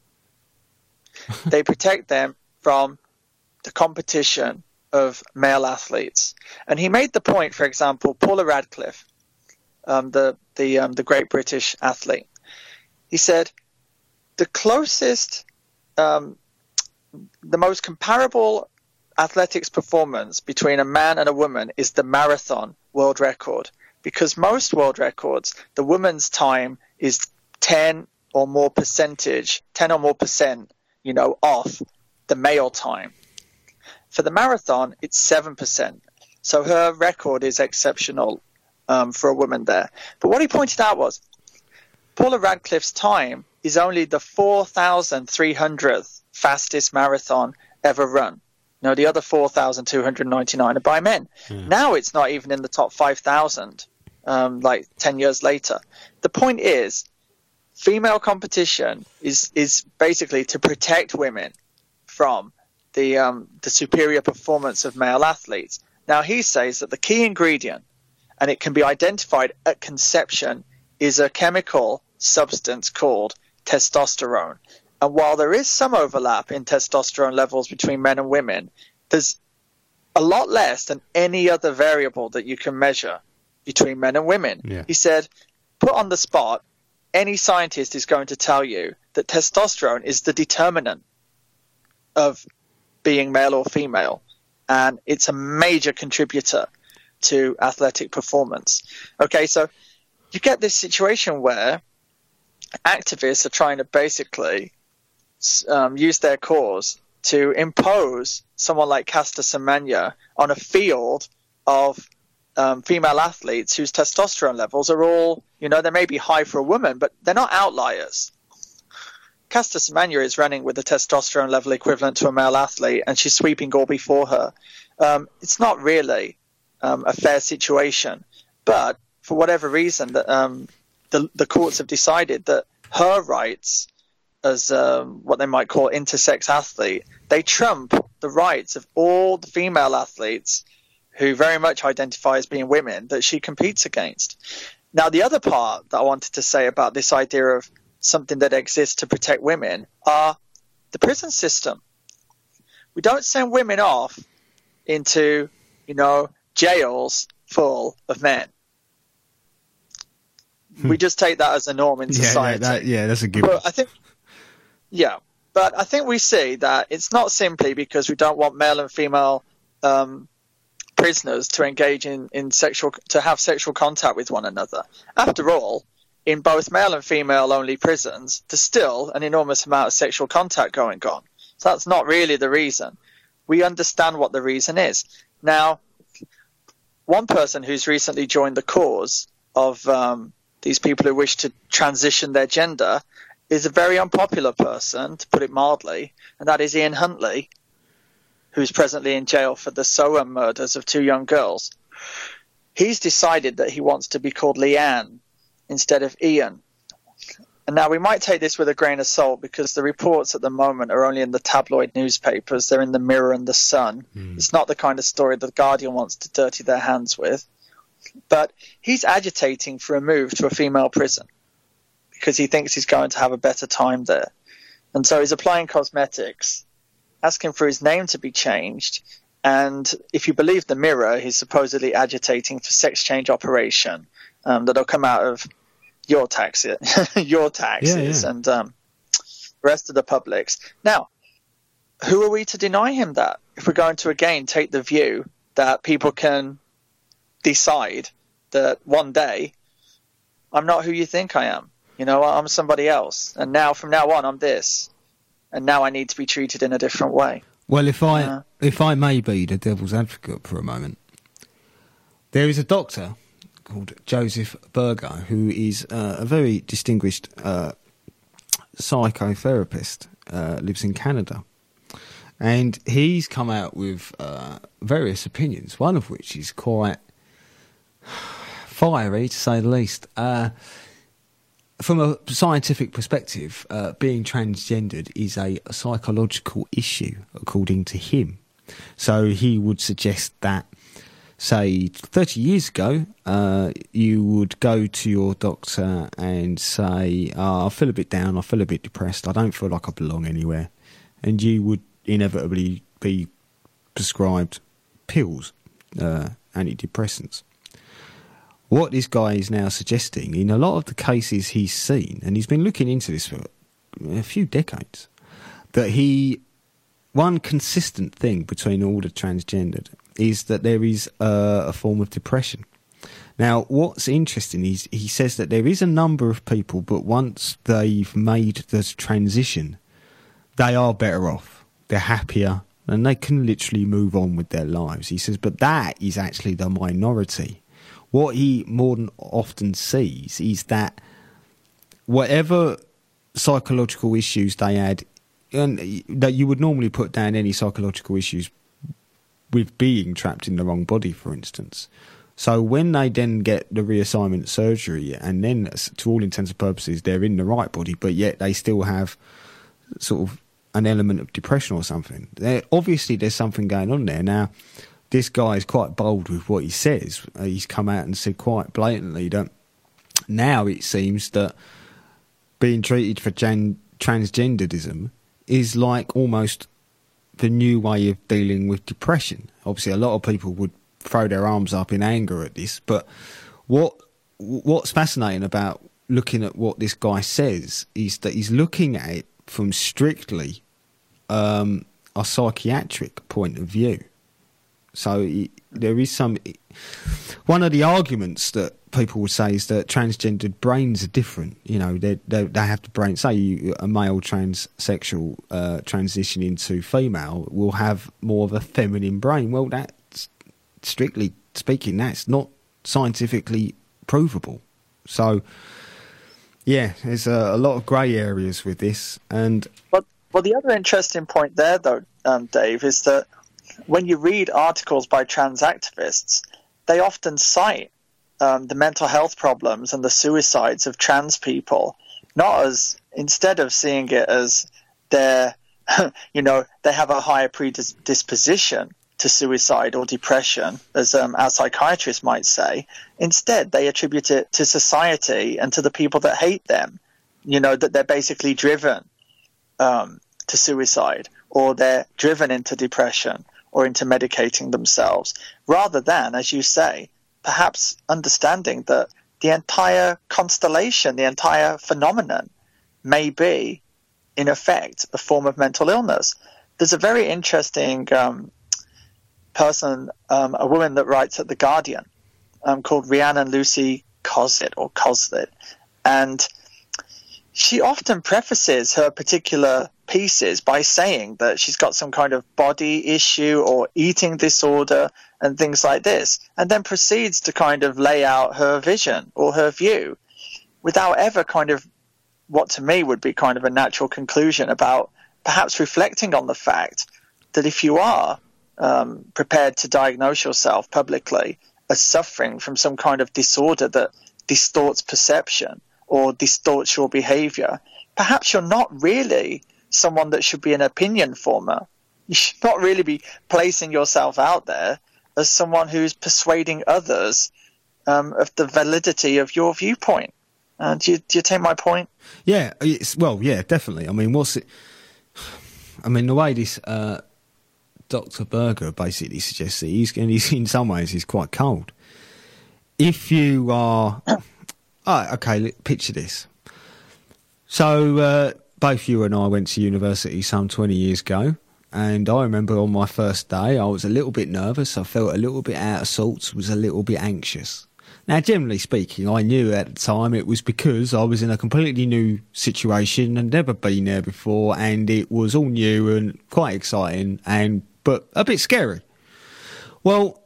They protect them from the competition of male athletes. And he made the point, for example, Paula Radcliffe, um, the the um, the great British athlete. He said the closest, um, the most comparable athletics performance between a man and a woman is the marathon world record. Because most world records, the woman's time is ten or more percentage, ten or more percent, you know, off the male time. For the marathon, it's seven percent. So her record is exceptional um, for a woman there. But what he pointed out was, Paula Radcliffe's time is only the four thousand three hundredth fastest marathon ever run. No, the other four thousand two hundred ninety-nine are by men. Mm. Now it's not even in the top five thousand, um, like ten years later. The point is, female competition is, is basically to protect women from the um, the superior performance of male athletes. Now, he says that the key ingredient, and it can be identified at conception, is a chemical substance called testosterone. And while there is some overlap in testosterone levels between men and women, there's a lot less than any other variable that you can measure between men and women. Yeah. He said, put on the spot, any scientist is going to tell you that testosterone is the determinant of being male or female, and it's a major contributor to athletic performance. Okay, so you get this situation where activists are trying to basically um, use their cause to impose someone like Caster Semenya on a field of um, female athletes whose testosterone levels are all, you know, they may be high for a woman, but they're not outliers. Caster Semenya is running with a testosterone level equivalent to a male athlete, and she's sweeping all before her. Um, it's not really um, a fair situation, but for whatever reason, that um, the, the courts have decided that her rights as um, what they might call intersex athlete, they trump the rights of all the female athletes who very much identify as being women that she competes against. Now, the other part that I wanted to say about this idea of something that exists to protect women are the prison system. We don't send women off into, you know, jails full of men. We just take that as a norm in Yeah, society. that, yeah, that's a good one. But I think, yeah, but I think we see that it's not simply because we don't want male and female um, prisoners to engage in, in sexual, to have sexual contact with one another. After all, in both male and female only prisons, there's still an enormous amount of sexual contact going on. So that's not really the reason. We understand what the reason is. Now, one person who's recently joined the cause of um, these people who wish to transition their gender is a very unpopular person, to put it mildly, and that is Ian Huntley, who's presently in jail for the Soham murders of two young girls. He's decided that he wants to be called Leanne instead of Ian. And now we might take this with a grain of salt because the reports at the moment are only in the tabloid newspapers. They're in the Mirror and the Sun. Mm. It's not the kind of story that the Guardian wants to dirty their hands with. But he's agitating for a move to a female prison because he thinks he's going to have a better time there. And so he's applying cosmetics, asking for his name to be changed. And if you believe the Mirror, he's supposedly agitating for sex change operation um, that'll come out of your taxes, your taxes, yeah, yeah. and um, the rest of the public's. Now, who are we to deny him that? If we're going to again take the view that people can decide that one day I'm not who you think I am. You know, I'm somebody else, and now from now on I'm this, and now I need to be treated in a different way. Well, if I uh, if I may be the devil's advocate for a moment, there is a doctor called Joseph Burgo, who is uh, a very distinguished uh, psychotherapist, uh, lives in Canada. And he's come out with uh, various opinions, one of which is quite fiery, to say the least. Uh, from a scientific perspective, uh, being transgendered is a psychological issue, according to him. So he would suggest that, say, thirty years ago, uh, you would go to your doctor and say, oh, I feel a bit down, I feel a bit depressed, I don't feel like I belong anywhere. And you would inevitably be prescribed pills, uh, antidepressants. What this guy is now suggesting, in a lot of the cases he's seen, and he's been looking into this for a few decades, that he, one consistent thing between all the transgendered is that there is uh, a form of depression. Now, what's interesting is he says that there is a number of people, but once they've made the transition, they are better off. They're happier, and they can literally move on with their lives. He says, but that is actually the minority. What he more than often sees is that whatever psychological issues they had, and that you would normally put down any psychological issues with being trapped in the wrong body, for instance. So when they then get the reassignment surgery, and then to all intents and purposes they're in the right body, but yet they still have sort of an element of depression or something, there, obviously there's something going on there. Now, this guy is quite bold with what he says. Uh, he's come out and said quite blatantly that now it seems that being treated for gen- transgenderism is like almost the new way of dealing with depression. Obviously, a lot of people would throw their arms up in anger at this, but what what's fascinating about looking at what this guy says is that he's looking at it from strictly um, a psychiatric point of view. So it, there is some one of the arguments that people would say is that transgendered brains are different. You know, they they, they have the brain. Say you, a male transsexual uh, transition into female will have more of a feminine brain. Well, that's strictly speaking, that's not scientifically provable. So, yeah, there's a, a lot of grey areas with this. And But well, the other interesting point there, though, um, Dave, is that when you read articles by trans activists, they often cite um, the mental health problems and the suicides of trans people, not as, instead of seeing it as they're, you know, they have a higher predisposition to suicide or depression, as um, our psychiatrists might say. Instead, they attribute it to society and to the people that hate them, you know, that they're basically driven um, to suicide, or they're driven into depression or into medicating themselves, rather than, as you say, perhaps understanding that the entire constellation, the entire phenomenon may be, in effect, a form of mental illness. There's a very interesting um, person, um, a woman that writes at The Guardian, um, called Rhiannon Lucy Coslet, or Coslet, and she often prefaces her particular pieces by saying that she's got some kind of body issue or eating disorder and things like this, and then proceeds to kind of lay out her vision or her view without ever kind of what to me would be kind of a natural conclusion about perhaps reflecting on the fact that if you are um, prepared to diagnose yourself publicly as suffering from some kind of disorder that distorts perception or distorts your behavior, perhaps you're not really someone that should be an opinion former. You should not really be placing yourself out there as someone who's persuading others um, of the validity of your viewpoint. Uh, do, you, do you take my point? yeah, it's, well, yeah, definitely. I mean, what's it? I mean, the way this uh, Doctor Berger basically suggests that he's, and he's in some ways he's quite cold. If you are, oh, okay, look, picture this. So uh, both you and I went to university some twenty years ago, and I remember on my first day I was a little bit nervous. I felt a little bit out of sorts, was a little bit anxious. Now, generally speaking, I knew at the time it was because I was in a completely new situation and never been there before, and it was all new and quite exciting, and but a bit scary. Well,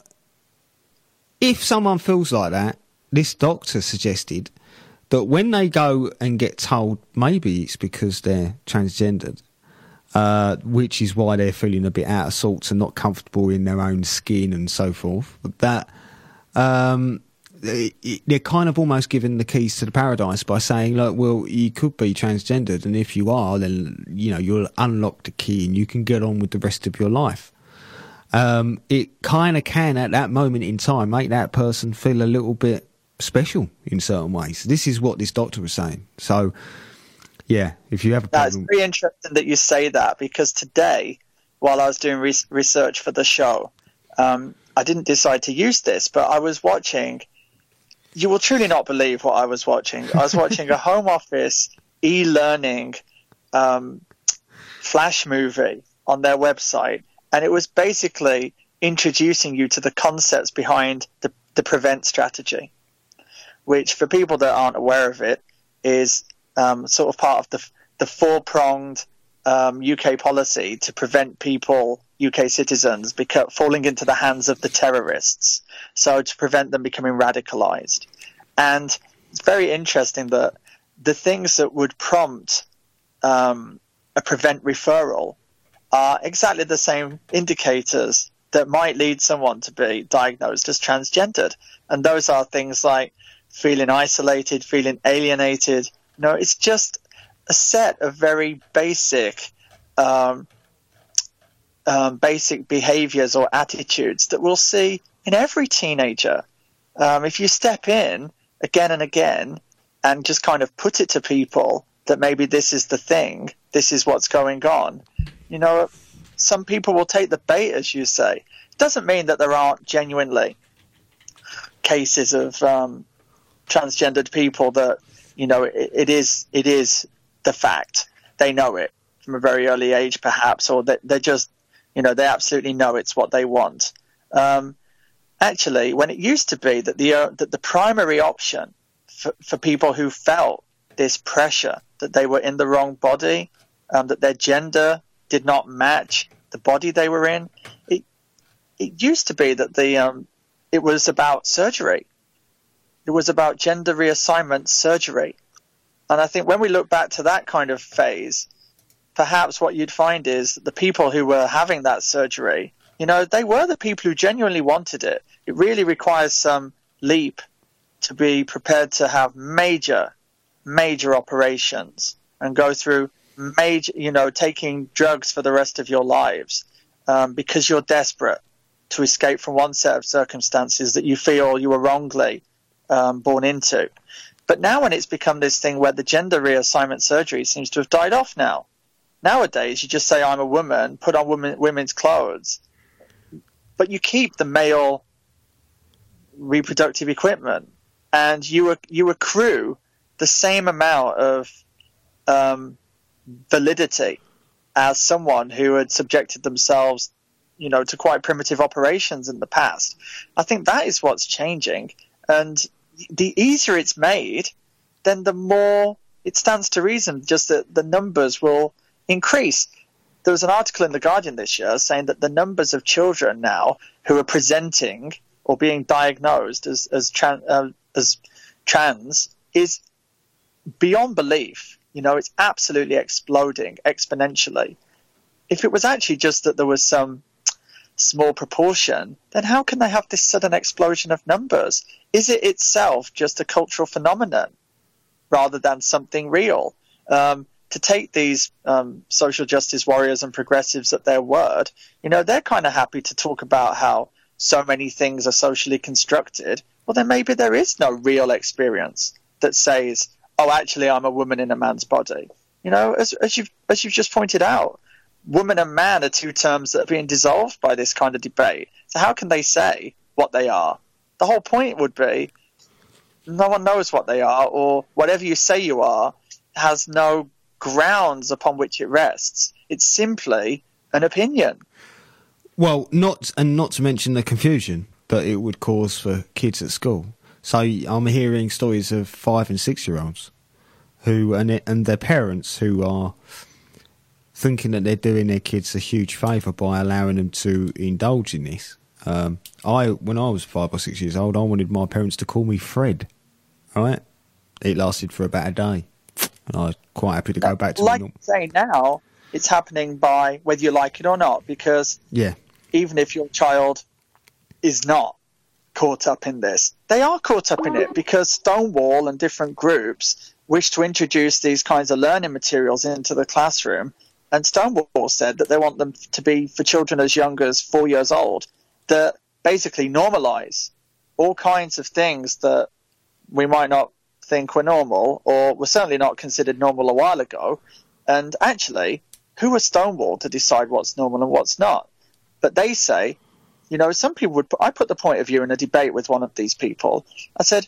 if someone feels like that, this doctor suggested that when they go and get told maybe it's because they're transgendered, uh, which is why they're feeling a bit out of sorts and not comfortable in their own skin and so forth, that um, they're kind of almost given the keys to the paradise by saying, look, well, you could be transgendered, and if you are, then, you know, you'll unlock the key and you can get on with the rest of your life. Um, it kind of can, at that moment in time, make that person feel a little bit special in certain ways. This is what this doctor was saying. So, yeah, if you have a That's problem... very interesting that you say that, because today, while I was doing re- research for the show, um, I didn't decide to use this, but I was watching... You will truly not believe what I was watching. I was watching a Home Office e-learning um, flash movie on their website, and it was basically introducing you to the concepts behind the, the PREVENT strategy, which, for people that aren't aware of it, is um, sort of part of the, the four-pronged um, U K policy to prevent people, U K citizens, beca- falling into the hands of the terrorists, so to prevent them becoming radicalized. And it's very interesting that the things that would prompt um, a PREVENT referral are exactly the same indicators that might lead someone to be diagnosed as transgendered. And those are things like feeling isolated, feeling alienated. No, it's just a set of very basic um, um, basic behaviors or attitudes that we'll see in every teenager. Um, if you step in again and again and just kind of put it to people that maybe this is the thing, this is what's going on, you know, some people will take the bait, as you say. It doesn't mean that there aren't genuinely cases of um, transgendered people that, you know, it, it is it is the fact. They know it from a very early age, perhaps, or that they just, you know, they absolutely know it's what they want. Um, actually, when it used to be that the uh, that the primary option for, for people who felt this pressure that they were in the wrong body, um, that their gender did not match the body they were in, it it used to be that the um, it was about surgery. It was about gender reassignment surgery. And I think when we look back to that kind of phase, perhaps what you'd find is that the people who were having that surgery, you know, they were the people who genuinely wanted it. It really requires some leap to be prepared to have major, major operations and go through major, you know, taking drugs for the rest of your lives um, because you're desperate to escape from one set of circumstances that you feel you were wrongly um, born into. But now when it's become this thing where the gender reassignment surgery seems to have died off now. Nowadays, you just say, I'm a woman, put on women, women's clothes, but you keep the male reproductive equipment and you you accrue the same amount of um, validity as someone who had subjected themselves, you know, to quite primitive operations in the past. I think that is what's changing. And the easier it's made, then the more it stands to reason just that the numbers will increase. There was an article in The Guardian this year saying that the numbers of children now who are presenting or being diagnosed as as, tran- uh, as trans is beyond belief. You know, it's absolutely exploding exponentially. If it was actually just that there was some small proportion, then how can they have this sudden explosion of numbers? Is it itself just a cultural phenomenon rather than something real? Um, to take these um, social justice warriors and progressives at their word, you know, they're kind of happy to talk about how so many things are socially constructed. Well, then maybe there is no real experience that says, oh, actually, I'm a woman in a man's body. You know, as, as you've as you've just pointed out, woman and man are two terms that are being dissolved by this kind of debate. So how can they say what they are? The whole point would be no one knows what they are, or whatever you say you are has no grounds upon which it rests. It's simply an opinion. Well, not and not to mention the confusion that it would cause for kids at school. So I'm hearing stories of five and six year olds who and it, and their parents who are thinking that they're doing their kids a huge favour by allowing them to indulge in this. Um, I when I was five or six years old, I wanted my parents to call me Fred. Right? It lasted for about a day, and I was quite happy to go back to like my you say now, it's happening by whether you like it or not, because yeah. even if your child is not caught up in this, they are caught up in it because Stonewall and different groups wish to introduce these kinds of learning materials into the classroom. And Stonewall said that they want them to be for children as young as four years old that basically normalize all kinds of things that we might not think were normal or were certainly not considered normal a while ago. And actually, who was Stonewall to decide what's normal and what's not? But they say, you know, some people would put, I put the point of view in a debate with one of these people. I said,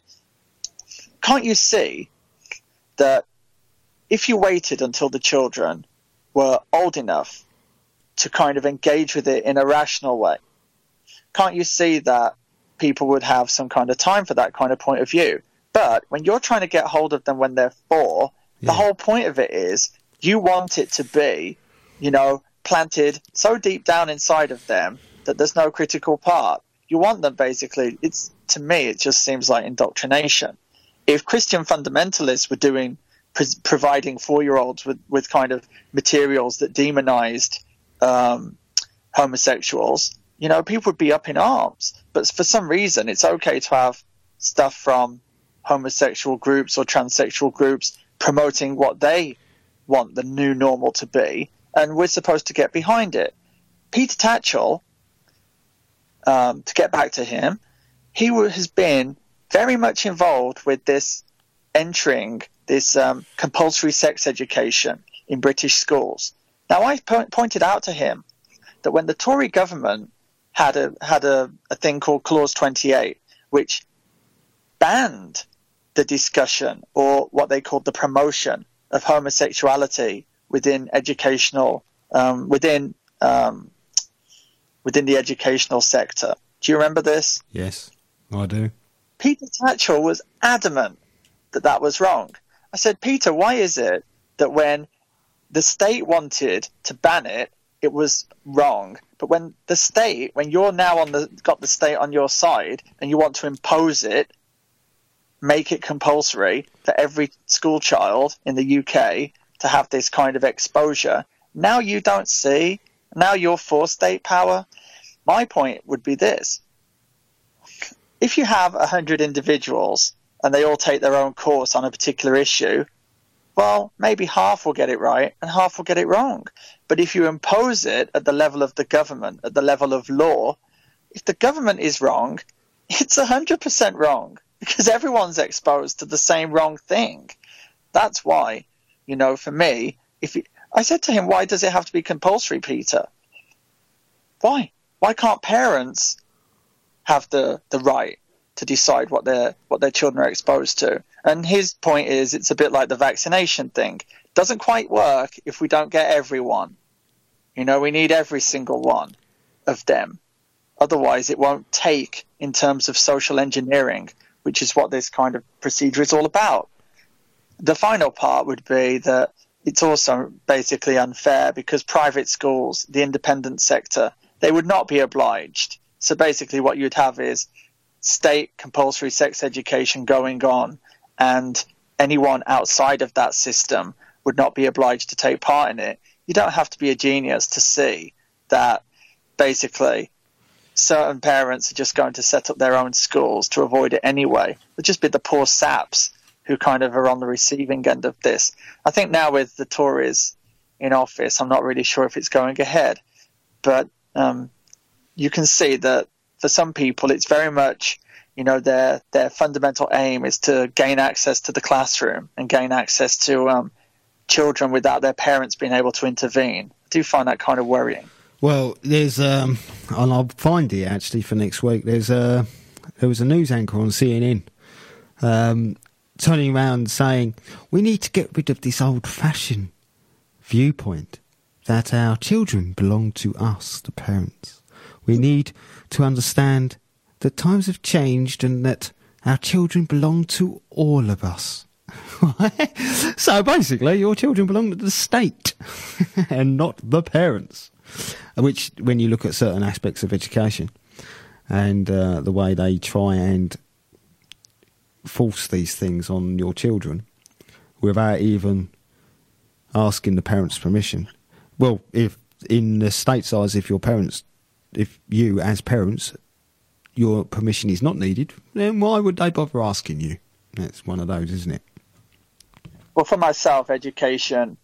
can't you see that if you waited until the children were old enough to kind of engage with it in a rational way, can't you see that people would have some kind of time for that kind of point of view? But when you're trying to get hold of them when they're four, yeah. the whole point of it is you want it to be, you know, planted so deep down inside of them that there's no critical part. You want them basically, it's to me, it just seems like indoctrination. If Christian fundamentalists were doing, pre- providing four-year-olds with, with kind of materials that demonized um, homosexuals, you know, people would be up in arms. But for some reason, it's okay to have stuff from homosexual groups or transsexual groups promoting what they want the new normal to be, and we're supposed to get behind it. Peter Tatchell, um, to get back to him, he w- has been very much involved with this entering this um, compulsory sex education in British schools. Now, I po- pointed out to him that when the Tory government had a had a, a thing called Clause twenty-eight, which banned the discussion or what they called the promotion of homosexuality within educational um, within um, within the educational sector Do you remember this? Yes, I do. Peter Tatchell was adamant that that was wrong. I said, Peter, why is it that when the state wanted to ban it, it was wrong, but when the state, when you're now on the got the state on your side and you want to impose it, make it compulsory for every school child in the U K to have this kind of exposure, now you don't see, now you're for state power. My point would be this: if you have a hundred individuals and they all take their own course on a particular issue, well, maybe half will get it right and half will get it wrong. But if you impose it at the level of the government, at the level of law, if the government is wrong, it's one hundred percent wrong, because everyone's exposed to the same wrong thing. That's why, you know, for me, if you, I said to him, why does it have to be compulsory, Peter? Why? Why can't parents have the, the right to decide what their what their children are exposed to? And his point is, it's a bit like the vaccination thing. Doesn't quite work if we don't get everyone. You know, we need every single one of them. Otherwise, it won't take in terms of social engineering, which is what this kind of procedure is all about. The final part would be that it's also basically unfair because private schools, the independent sector, they would not be obliged. So basically what you'd have is state compulsory sex education going on, and anyone outside of that system would not be obliged to take part in it. You don't have to be a genius to see that basically certain parents are just going to set up their own schools to avoid it anyway. It'll just be the poor saps who kind of are on the receiving end of this. I think now with the Tories in office, I'm not really sure if it's going ahead, but um, you can see that for some people it's very much, you know, their their fundamental aim is to gain access to the classroom and gain access to um, children without their parents being able to intervene. I do find that kind of worrying. Well, there's, um, and I'll find it actually for next week. There's a there was a news anchor on C N N um, turning around saying we need to get rid of this old-fashioned viewpoint that our children belong to us, the parents. We need to understand that times have changed and that our children belong to all of us. So basically, your children belong to the state and not the parents. Which, when you look at certain aspects of education and uh, the way they try and force these things on your children without even asking the parents' permission. Well, if in the state's eyes, if your parents, if you as parents, your permission is not needed, then why would they bother asking you? That's one of those, isn't it? Well, for myself, education,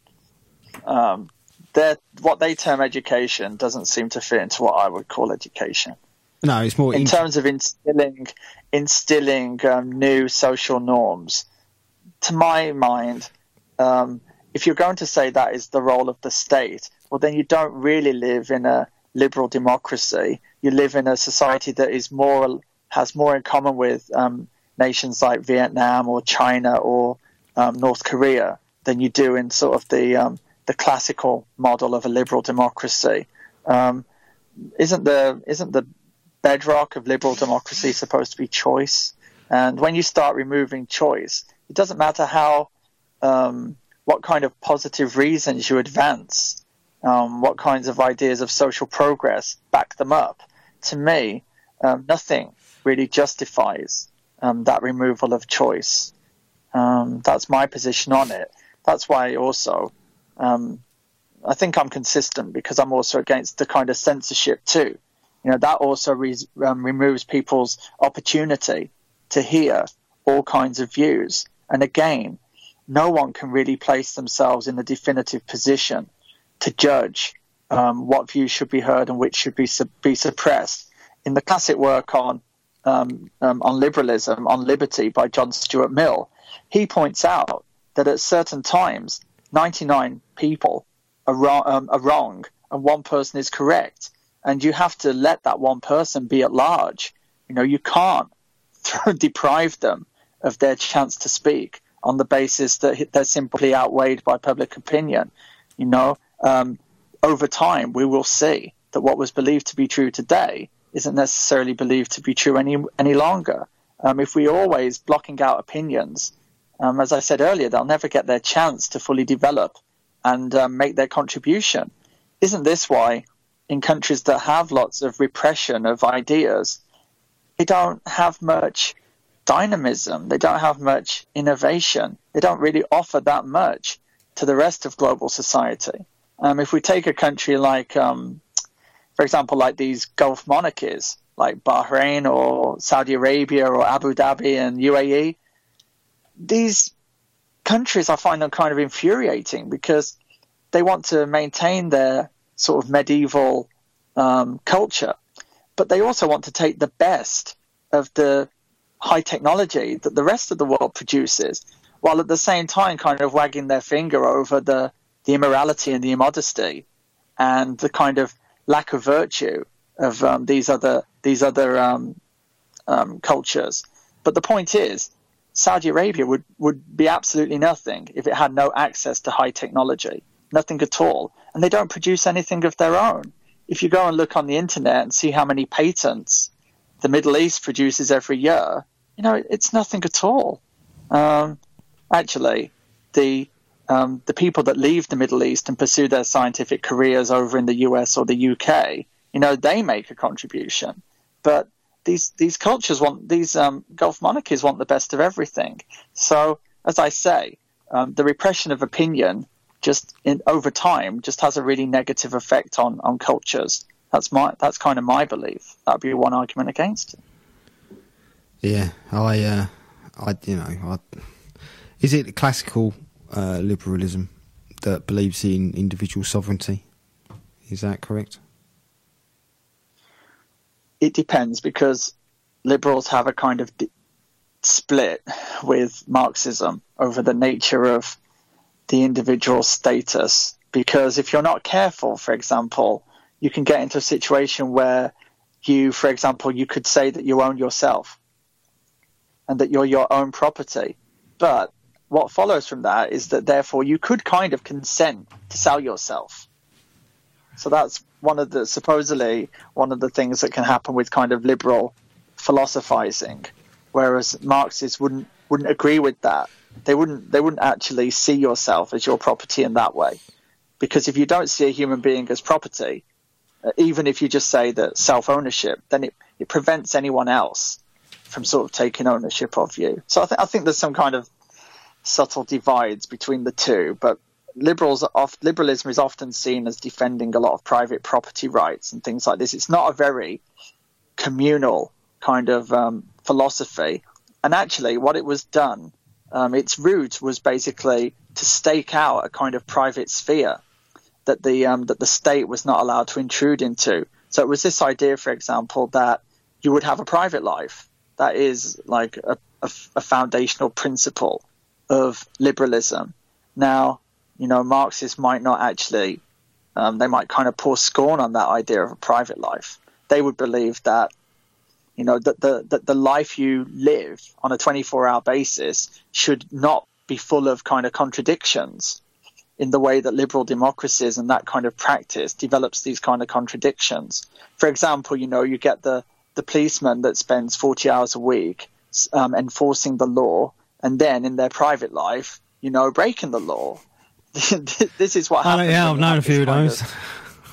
um, what they term education doesn't seem to fit into what I would call education. No, it's more in int- terms of instilling instilling um, new social norms. To my mind, um, if you're going to say that is the role of the state, well, then you don't really live in a liberal democracy. You live in a society that is more has more in common with um, nations like Vietnam or China or um, North Korea than you do in sort of the um, the classical model of a liberal democracy. Um, isn't the isn't the bedrock of liberal democracy supposed to be choice? And when you start removing choice, it doesn't matter how um, what kind of positive reasons you advance, um, what kinds of ideas of social progress back them up. To me, um, nothing really justifies um, that removal of choice. Um, that's my position on it. That's why also um, I think I'm consistent, because I'm also against the kind of censorship too. You know, that also re- um, removes people's opportunity to hear all kinds of views. And again, no one can really place themselves in a definitive position to judge um, what views should be heard and which should be su- be suppressed. In the classic work on um, um, on liberalism, on liberty by John Stuart Mill, he points out that at certain times, ninety-nine people are, wrong, um, are wrong and one person is correct. And you have to let that one person be at large. You know, you can't deprive them of their chance to speak on the basis that they're simply outweighed by public opinion. You know, um, over time, we will see that what was believed to be true today isn't necessarily believed to be true any any longer. Um, if we're always blocking out opinions, um, as I said earlier, they'll never get their chance to fully develop and um, make their contribution. Isn't this why in countries that have lots of repression of ideas, they don't have much dynamism, they don't have much innovation, they don't really offer that much to the rest of global society? Um, if we take a country like, um, for example, like these Gulf monarchies, like Bahrain or Saudi Arabia or Abu Dhabi and U A E, these countries, I find them kind of infuriating because they want to maintain their sort of medieval um, culture, but they also want to take the best of the high technology that the rest of the world produces, while at the same time kind of wagging their finger over the, the immorality and the immodesty and the kind of lack of virtue of um, these other these other um, um, cultures. But the point is, Saudi Arabia would, would be absolutely nothing if it had no access to high technology, nothing at all. And they don't produce anything of their own. If you go and look on the internet and see how many patents the Middle East produces every year, you know, it's nothing at all. Um, actually, the um, the people that leave the Middle East and pursue their scientific careers over in the U S or the U K, you know, they make a contribution. But these these cultures want, these um, Gulf monarchies want the best of everything. So, as I say, um, the repression of opinion just in, over time just has a really negative effect on, on cultures. That's my that's kind of my belief. That would be one argument against it. Yeah, I, uh, I, you know, I, is it classical uh, liberalism that believes in individual sovereignty? Is that correct? It depends, because liberals have a kind of di- split with Marxism over the nature of the individual status. Because if you're not careful, for example, you can get into a situation where you, for example, you could say that you own yourself and that you're your own property. But what follows from that is that therefore you could kind of consent to sell yourself. So that's one of the, supposedly, one of the things that can happen with kind of liberal philosophizing, whereas Marxists wouldn't wouldn't agree with that. They wouldn't they wouldn't actually see yourself as your property in that way. Because if you don't see a human being as property, uh, even if you just say that self-ownership, then it, it prevents anyone else from sort of taking ownership of you. So I, th- I think there's some kind of subtle divides between the two, but liberals are oft, liberalism is often seen as defending a lot of private property rights and things like this. It's not a very communal kind of um, philosophy. And actually what it was done, um, its root was basically to stake out a kind of private sphere that the um, that the state was not allowed to intrude into. So it was this idea, for example, that you would have a private life. That is like a, a, a foundational principle of liberalism. Now, you know, Marxists might not actually, um, they might kind of pour scorn on that idea of a private life. They would believe that, you know, that the, that the life you live on a twenty-four hour basis should not be full of kind of contradictions in the way that liberal democracies and that kind of practice develops these kind of contradictions. For example, you know, you get the, the policeman that spends forty hours a week um, enforcing the law, and then in their private life, you know, breaking the law. This is what happens. Oh, yeah, I've known a few of those. Of,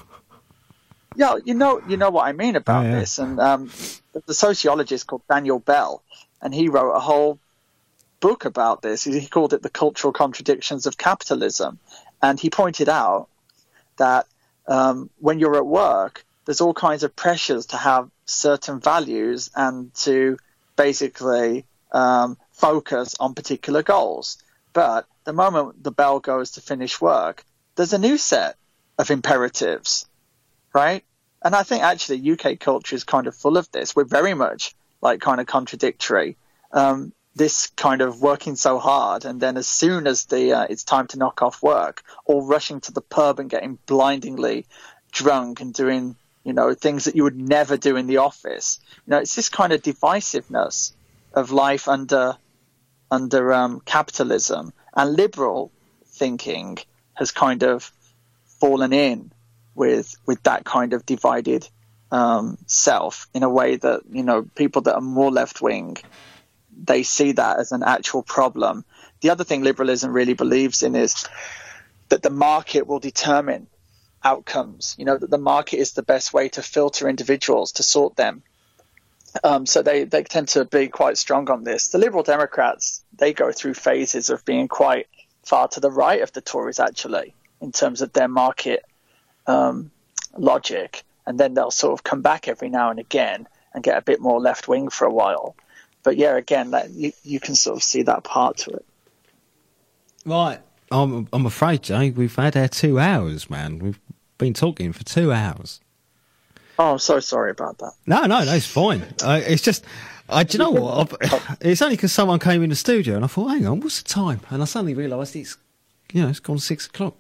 yeah, you know, you know what I mean about oh, yeah. this. And um, the sociologist called Daniel Bell, and he wrote a whole book about this. He called it The Cultural Contradictions of Capitalism. And he pointed out that um, when you're at work, there's all kinds of pressures to have certain values and to basically um, focus on particular goals. But the moment the bell goes to finish work, there's a new set of imperatives, right? And I think actually U K culture is kind of full of this. We're very much like kind of contradictory. Um, this kind of working so hard, and then as soon as the uh, it's time to knock off work, or rushing to the pub and getting blindingly drunk and doing, you know, things that you would never do in the office. You know, it's this kind of divisiveness of life under under um, capitalism, and liberal thinking has kind of fallen in with with that kind of divided um, self in a way that, you know, people that are more left wing, they see that as an actual problem. The other thing liberalism really believes in is that the market will determine outcomes, you know, that the market is the best way to filter individuals, to sort them. Um, so they, they tend to be quite strong on this. The Liberal Democrats, they go through phases of being quite far to the right of the Tories, actually, in terms of their market um, logic. And then they'll sort of come back every now and again and get a bit more left-wing for a while. But yeah, again, that, you, you can sort of see that part to it. Right. I'm, I'm afraid, Jay, we've had our two hours, man. We've been talking for two hours. Oh, I'm so sorry about that. No, no, no, it's fine. Uh, it's just, I, do you know what? I've, it's only because someone came in the studio and I thought, hang on, what's the time? And I suddenly realised it's, you know, it's gone six o'clock.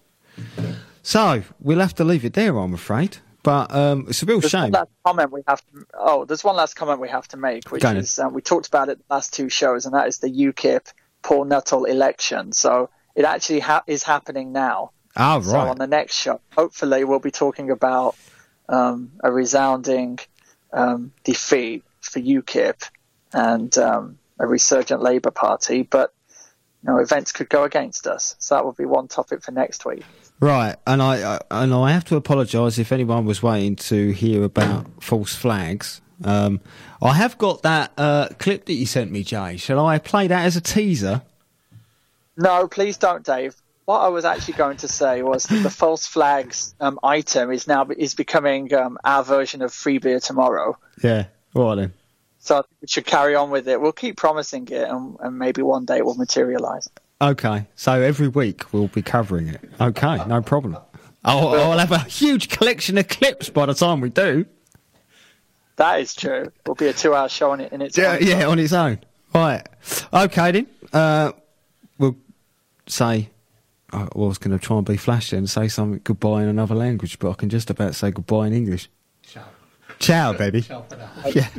So we'll have to leave it there, I'm afraid. But um, it's a real there's shame. One last comment we have to, oh, there's one last comment we have to make, which Go is um, we talked about it the last two shows, and that is the UKIP Paul Nuttall election. So it actually ha- is happening now. Oh, right. So on the next show, hopefully we'll be talking about um, a resounding um, defeat for UKIP and um, a resurgent Labour Party. But, you know, events could go against us. So that will be one topic for next week. Right, and I, I and I have to apologise if anyone was waiting to hear about false flags. Um, I have got that uh, clip that you sent me, Jay. Shall I play that as a teaser? No, please don't, Dave. What I was actually going to say was that the false flags um, item is now is becoming um, our version of Free Beer Tomorrow. Yeah, all right then. So I think we should carry on with it. We'll keep promising it, and, and maybe one day it will materialise. Okay, so every week we'll be covering it. Okay, no problem. I'll, I'll have a huge collection of clips by the time we do. That is true. It'll be a two-hour show on it in its Yeah, own. yeah, on its own. Right. Okay then. Uh, we'll say. I was going to try and be flashy and say something goodbye in another language, but I can just about say goodbye in English. Ciao. Ciao, baby. Ciao for now. Yeah.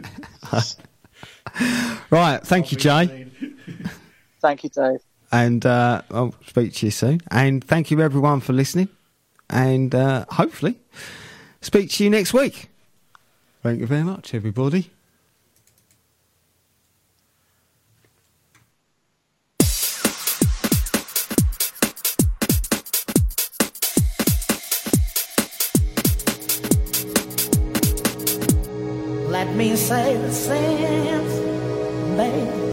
Right. Thank you, Jay. Thank you, Dave. And uh, I'll speak to you soon. And thank you, everyone, for listening. And uh, hopefully speak to you next week. Thank you very much, everybody. Let me say the same.